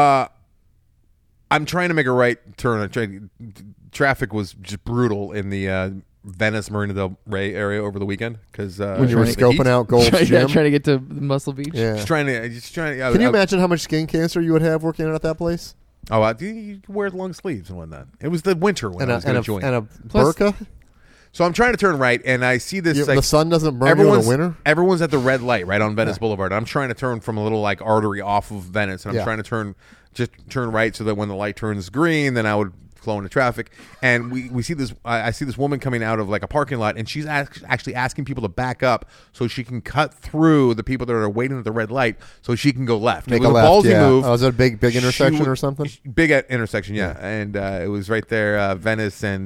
I'm trying to make a right turn. Traffic was just brutal in the Venice Marina del Rey area over the weekend because When you were trying to- scoping out Gold's trying Gym. to get to Muscle Beach? Yeah. Just trying to. Can you imagine how much skin cancer you would have working out at that place? Oh, you wear long sleeves and whatnot. It was the winter when I was going to join. and a Plus- burqa. So I'm trying to turn right, and I see this. Like, The sun doesn't burn you in the winter. Everyone's at the red light right on Venice Boulevard. I'm trying to turn from a little like artery off of Venice, and I'm Yeah. trying to turn right so that when the light turns green, then I would flow into traffic. And we see this. I see this woman coming out of like a parking lot, and she's actually asking people to back up so she can cut through the people that are waiting at the red light, so she can go left. Make it was a left. ballsy Yeah. move. Oh, was it a big She intersection would- or something? Big intersection, yeah. And it was right there, Venice and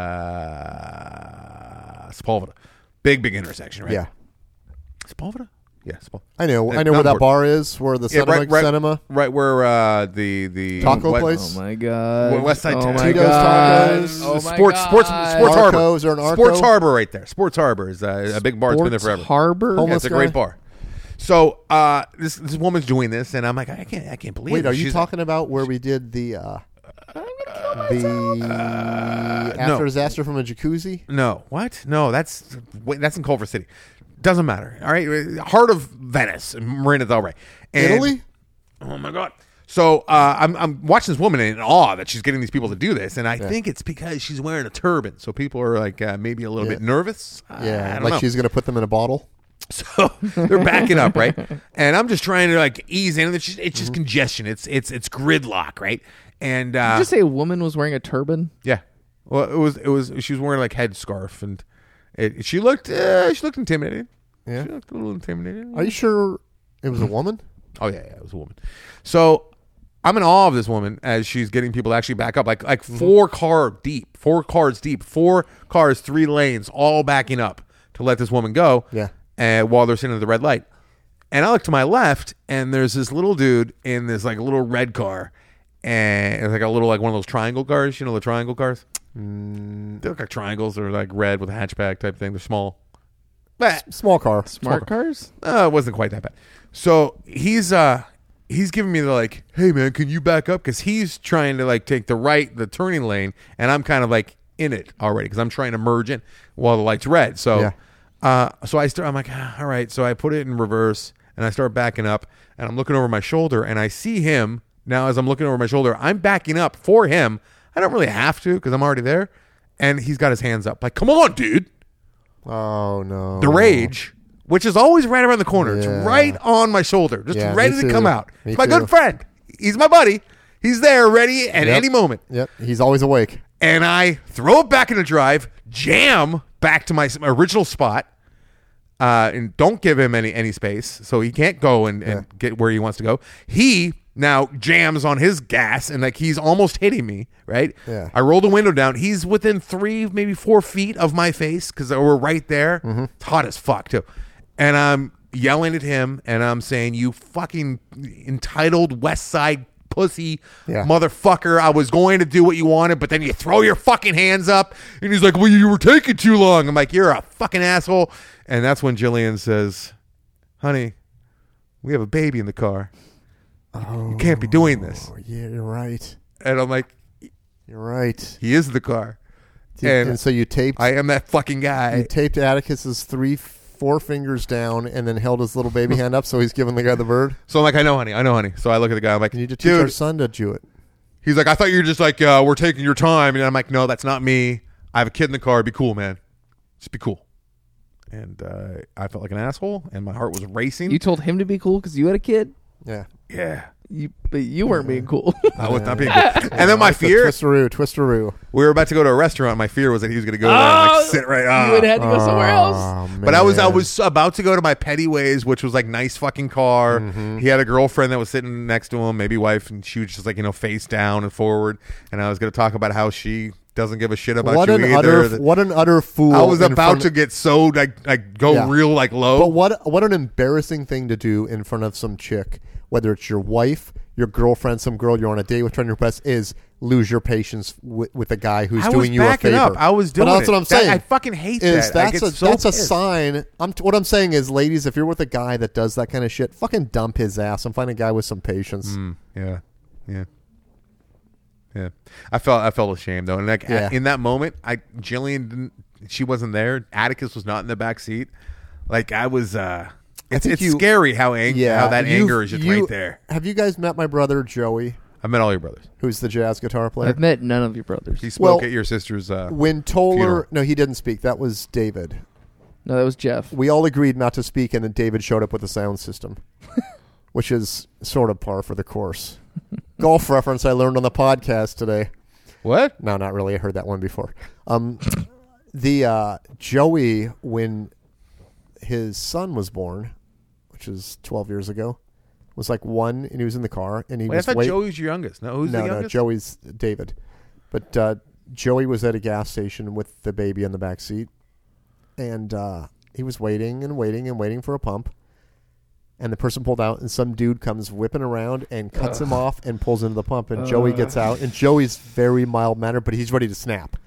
Sepulveda. Big intersection, right? Yeah, Sepulveda? Yeah, Sepulveda. I know. Yeah, I know where that Concord. bar is. Where the cinema. Right where the Taco West- place? Oh my god! West Side oh Town. my Tito's god! Tacos. Oh my Sports god. Harbor. Arco, is there an Arco? Sports Harbor right there. Sports Harbor is a big bar. It's been there Sports forever. Harbor. Yeah, Homeless it's a guy? great bar. So this woman's doing this, and I'm like, I can't believe. Wait, it. are you She's- talking about where we did the after no. disaster from a jacuzzi? No, what? No, that's in Culver City. Doesn't matter. All right, heart of Venice, Marina del Rey, and, Italy? Oh my god! So I'm watching this woman in awe that she's getting these people to do this, and I think it's because she's wearing a turban. So people are like maybe a little bit nervous. Yeah, I don't like know. she's going to put them in a bottle. So they're backing up, right? And I'm just trying to like ease in. It's just congestion. It's gridlock, right? And Did you just say a woman was wearing a turban? yeah, Well, it was. She was wearing like headscarf, and she looked intimidating. Yeah. She looked a little intimidating. Are you sure it was a woman? Oh yeah, it was a woman. So I'm in awe of this woman as she's getting people to actually back up, like 4 cars deep, 4 cars, 3 lanes, all backing up to let this woman go. Yeah. And while they're sitting at the red light, and I look to my left, and there's this little dude in this like little red car, and it's like a little like one of those triangle cars. You know the triangle cars? They look like triangles. They're like red with a hatchback type thing. They're small. But Small car. Smart cars? it wasn't quite that bad. So he's giving me the like, hey man, can you back up? Because he's trying to like take the turning lane, and I'm kind of like in it already because I'm trying to merge in while the light's red. So, I'm like, all right. So I put it in reverse, and I start backing up, and I'm looking over my shoulder, and I see him now. As I'm looking over my shoulder, I'm backing up for him. I don't really have to because I'm already there, and he's got his hands up, like, come on, dude. Oh no. The rage, which is always right around the corner. Yeah. It's right on my shoulder, just Yeah, ready me to too. come out. Me It's my too. good friend. He's my buddy. He's there, ready at Yep. any moment. Yep. He's always awake. And I throw it back in the drive, jam back to my original spot, and don't give him any space, so he can't go and get where he wants to go. He now jams on his gas, and like he's almost hitting me, right? Yeah. I roll the window down. He's within 3, maybe 4 feet of my face because we're right there. It's hot as fuck, too. And I'm yelling at him, and I'm saying, you fucking entitled West Side pussy motherfucker. I was going to do what you wanted, but then you throw your fucking hands up. And he's like, well, you were taking too long. I'm like, you're a fucking asshole. And that's when Jillian says, honey, we have a baby in the car. You can't be doing this. Oh, yeah, you're right. And I'm like, You're right. he is the car. And so you taped. I am that fucking You guy. taped Atticus's 4 fingers down, and then held his little baby hand up, so he's giving the guy the bird. So I'm like, I know, honey. So I look at the guy. I'm like, You need to teach our dude. son to do it. He's like, I thought you were just like, we're taking your time. And I'm like, no, that's not me. I have a kid in the car. Be cool, man. Just be cool. And I felt like an asshole, and my heart was racing. You told him to be cool because you had a kid? Yeah. Yeah. But you weren't being cool. I was not being cool. And then my fear, Twisteroo. we were about to go to a restaurant. My fear was that he was going to go there and like sit right You would have had to go somewhere else. Oh, But I was man. about to go to my Petty Ways, which was like nice fucking car. He had a girlfriend that was sitting next to him, maybe wife, and she was just like, face down and forward. And I was going to talk about how she doesn't give a shit about What you an either. what an utter fool! I was in about front to of- get so like go Yeah. real like low. But what an embarrassing thing to do in front of some chick, whether it's your wife, your girlfriend, some girl you're on a date with, trying to impress, is lose your patience with a guy who's I was doing you a backing favor. up. I was doing But that's it. what I'm saying. I fucking hate is that. I That's get a so that's a pissed. sign. What I'm saying is, ladies, if you're with a guy that does that kind of shit, fucking dump his ass and find a guy with some patience. Yeah. I felt ashamed though, and like in that moment, Jillian didn't. She wasn't there. Atticus was not in the back seat. Like I was. It's scary how that anger is just right there. Have you guys met my brother Joey, I met all your brothers. who's the jazz guitar player? I've met none of your brothers. He spoke Well, at your sister's. When Toller, funeral. no, he didn't speak. That was David. No, that was Jeff. We all agreed not to speak, and then David showed up with a sound system, which is sort of par for the course. Golf reference I learned on the podcast today. What? No, not really. I heard that one before. The Joey, when his son was born, which is 12 years ago, was like 1, and he was in the car, and he Wait, I was thought wait- Joey's your youngest. No, who's the no, youngest? Joey's David. But Joey was at a gas station with the baby in the back seat, and he was waiting and waiting and waiting for a pump. And the person pulled out, and some dude comes whipping around and cuts him off and pulls into the pump. And Joey gets out, and Joey's very mild-mannered, but he's ready to snap.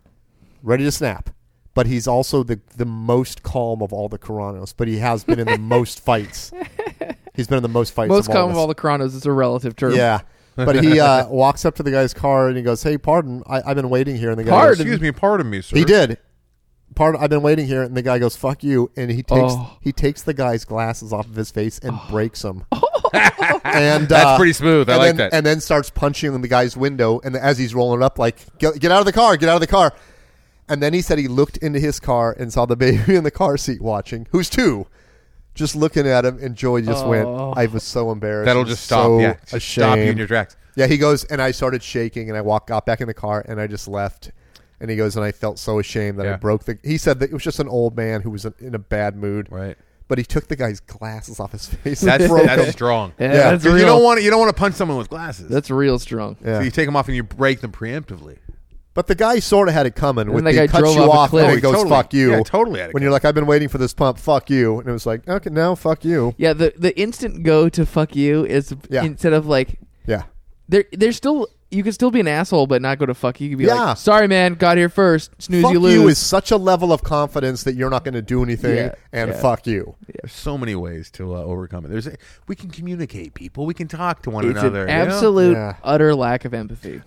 But he's also the most calm of all the Caranos. But he has been in the most fights. He's been in the most fights. Most of common us. of all the Chronos is a relative term. Yeah. But he walks up to the guy's car, and he goes, "Hey, pardon, I've been waiting here." And the guy goes, Pardon? Excuse me, pardon me, sir. he did. I've been waiting here, and the guy goes, "Fuck you!" And he takes the guy's glasses off of his face and breaks them. And That's pretty smooth. I like that. And then starts punching in the guy's window, and as he's rolling up, like, "Get out of the car! Get out of the car!" And then he said he looked into his car and saw the baby in the car seat watching, who's 2, just looking at him, and Joey just went. I was so embarrassed. That'll and just stop. so Yeah, just stop you in ashamed. your tracks. Yeah, he goes, and I started shaking, and I got back in the car, and I just left. And he goes, and I felt so ashamed that I Yeah. broke the. He said that it was just an old man who was in a bad mood, Right. but he took the guy's glasses off his face. That's and broke that's them. strong. Yeah, Yeah. that's You real. don't want to punch someone with glasses. That's real strong. Yeah. So you take them off and you break them preemptively. But the guy sort of had it coming. And With that the guy cuts drove you off a off cliff. and Oh, it goes, totally. fuck you. Yeah, totally had it When you're like, I've been waiting for this pump, fuck you. And it was like, okay, now fuck you. Yeah, the instant go to fuck you is Yeah. instead of like Yeah. there's still you can still be an asshole but not go to fuck you. You can be Yeah. like, sorry man, got here first. Snooze Fuck you lose. you is such a level of confidence that you're not going to do anything, Yeah, and yeah. fuck you. There's so many ways to overcome it. We can communicate, people. We can talk to one It's another. an you know? absolute Yeah. utter lack of empathy.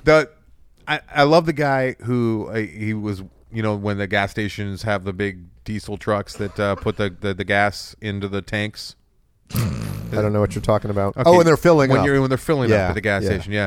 I love the guy who he was. When the gas stations have the big diesel trucks that put the gas into the tanks. I don't know what you're talking about. Okay. Oh, and they're filling up. When they're filling Yeah, up at the gas yeah. station. Yeah.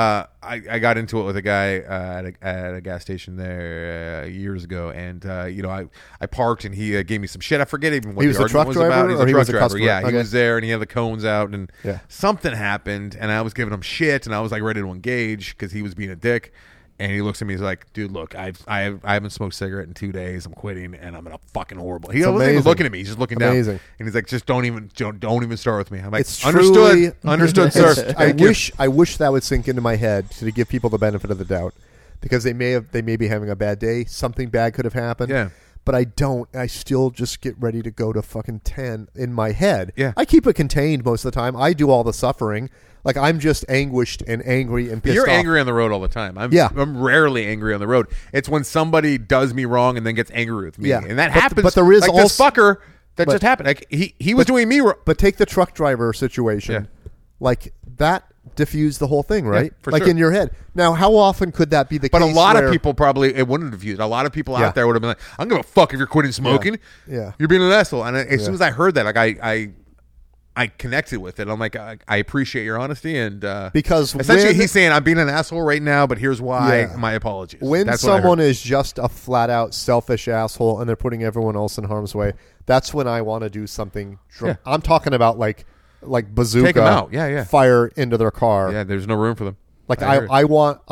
I got into it with a guy at a gas station there years ago, and I parked and he gave me some shit. I forget even what He was the a truck argument was driver, about. He's or a he truck was a driver. customer? Yeah, he Okay. was there and he had the cones out, and Yeah. something happened, and I was giving him shit, and I was like ready to engage because he was being a dick. And he looks at me. He's like, "Dude, look, I haven't smoked a cigarette in 2 days. I'm quitting, and I'm in a fucking horrible." He wasn't even amazing. looking at me. He's just looking Amazing. down. And he's like, "Just don't even start with me." I'm like, It's "Understood, truly- understood, sir." It's- I wish that would sink into my head to give people the benefit of the doubt, because they may be having a bad day. Something bad could have happened. Yeah. But I don't. I still just get ready to go to fucking 10 in my head. Yeah. I keep it contained most of the time. I do all the suffering. Like, I'm just anguished and angry and pissed You're off. angry on the road all the time. I'm rarely angry on the road. It's when somebody does me wrong and then gets angry with me, Yeah. and that But- happens. but there is like this also- fucker that but- just happened. Like he was doing me wrong. But take the truck driver situation. Yeah. Like, that diffused the whole thing, right? for like sure. in your head. Now, how often could that be the But case? a lot where- of people probably it wouldn't have diffused. A lot of people Yeah. out there would have been like, "I don't give a fuck if you're quitting smoking. Yeah. You're being an asshole." And as soon Yeah. as I heard that, like I connected with it. I'm like, I appreciate your honesty, and Because essentially when- he's saying I'm being an asshole right now, but here's why. Yeah. My apologies. When That's what I heard. someone is just a flat out selfish asshole and they're putting everyone else in harm's way, that's when I want to do something. Yeah. I'm talking about like bazooka, Take 'em out. Yeah. fire into their car. Yeah, there's no room for them. Like I heard. I want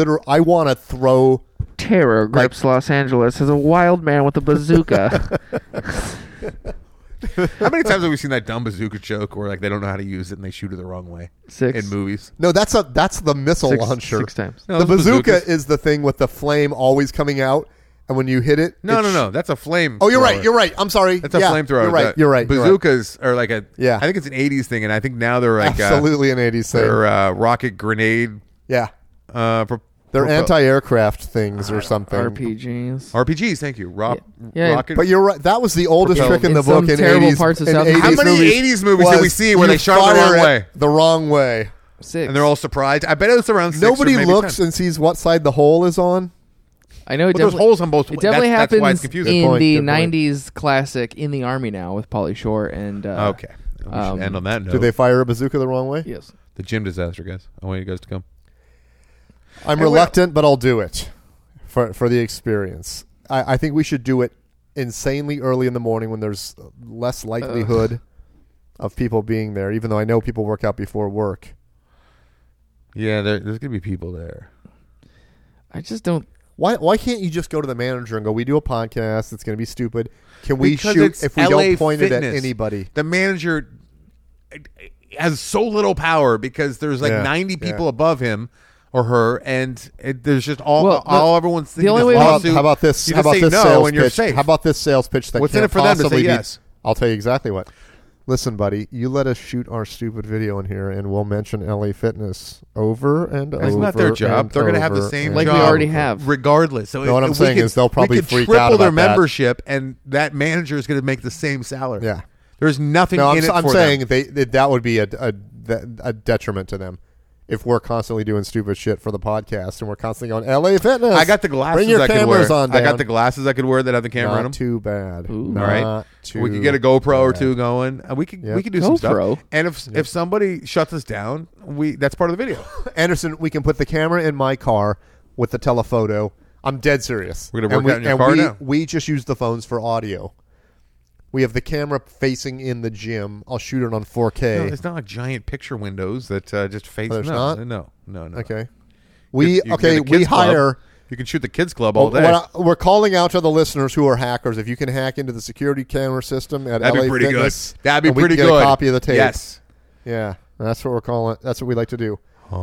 to throw. Terror grips Los Angeles as a wild man with a bazooka. How many times have we seen that dumb bazooka joke where like they don't know how to use it and they shoot it the wrong way? 6. In movies. No, that's the missile launcher. 6 times. No, The those bazooka bazookas. is the thing with the flame always coming out, and when you hit it, No. That's a flame. Oh, you're thrower. right. You're right. I'm sorry. That's a Yeah, flamethrower. You're right. You're right. Bazookas are like a. Yeah. I think it's an '80s thing, and I think now they're like Absolutely an 80s thing. they're rocket grenade. Yeah. They're They're anti-aircraft things or something. RPGs. RPGs. Thank you. Yeah. Rocket. But you're right. That was the oldest Propelled. trick in the In some book in terrible 80s. parts of in South 80s How many movies 80s movies did we was see where you they shot it the fire wrong it way? The wrong way. 6. and they're all surprised. I bet it was around 6 Nobody or maybe looks 10. and sees what side the hole is on. I know it But there's definitely, holes on both. it definitely that's why it's happens confusing. in point, the good point. 90s classic In the Army Now with Pauly Shore and Okay. We should end on that note. Do they fire a bazooka the wrong way? Yes. The gym disaster, guys. I want you guys to come. I'm Hey, reluctant, but I'll do it for the experience. I think we should do it insanely early in the morning when there's less likelihood of people being there, even though I know people work out before work. Yeah, there's gonna be people there. I just don't. Why can't you just go to the manager and go, we do a podcast, it's going to be stupid. Can we Because shoot it's if we LA don't point it at Fitness. anybody? The manager has so little power because there's like Yeah, 90 yeah. people above him or her, and there's just all Well, everyone's thinking. the only is way- lawsuit. How about this? You How just about say this no sales and you're pitch? safe. How about this sales pitch that What's in can't it for them to say possibly be- yes? I'll tell you exactly what. Listen, buddy, you let us shoot our stupid video in here, and we'll mention LA Fitness over and over. Isn't that their job? and They're going to have the over same and Like we job already have. regardless. So No, what I'm we saying could- is they'll probably we could freak triple out their about that. membership, and that manager is going to make the same salary. Yeah. There's nothing No, in it I'm for saying them. that would be a detriment to them if we're constantly doing stupid shit for the podcast and we're constantly going LA Fitness. I got the glasses Bring your I could cameras wear. on I got down. the glasses I could wear that have the camera on them. Not too bad. Ooh. Not All right, too we could get a GoPro or bad. two going. We could Yep. do some stuff. GoPro? And if somebody shuts us down, that's part of the video. Anderson, we can put the camera in my car with the telephoto. I'm dead serious. We're gonna work And out in your and car we, now? We just use the phones for audio. We have the camera facing in the gym. I'll shoot it on 4K. No, it's not like giant picture windows that just face. Oh, there's no, not? no. Okay. You We get a we kids club. hire You can shoot the kids club all day. We're calling out to the listeners who are hackers. If you can hack into the security camera system at That'd LA be pretty Fitness, good. That'd be and we pretty can good. Get a copy of the tape. Yes. Yeah, that's what we're calling it. That's what we like to do.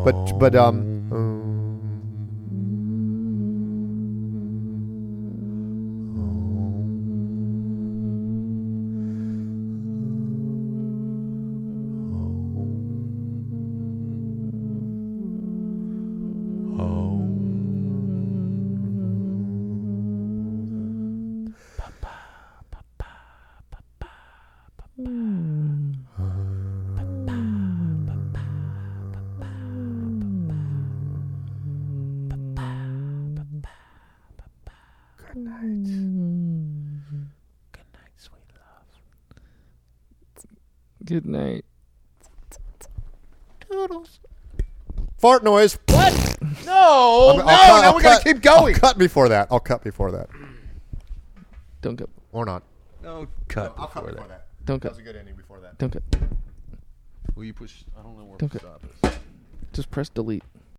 Good night. Toodles. Fart noise. What? No, now we got to keep going. I'll cut before that. Don't cut. Or not. No, cut I'll cut before before that. that. Don't That cut. was a good ending before that. Don't cut. Will you push? I don't know where Don't to cut. stop is. Just press delete.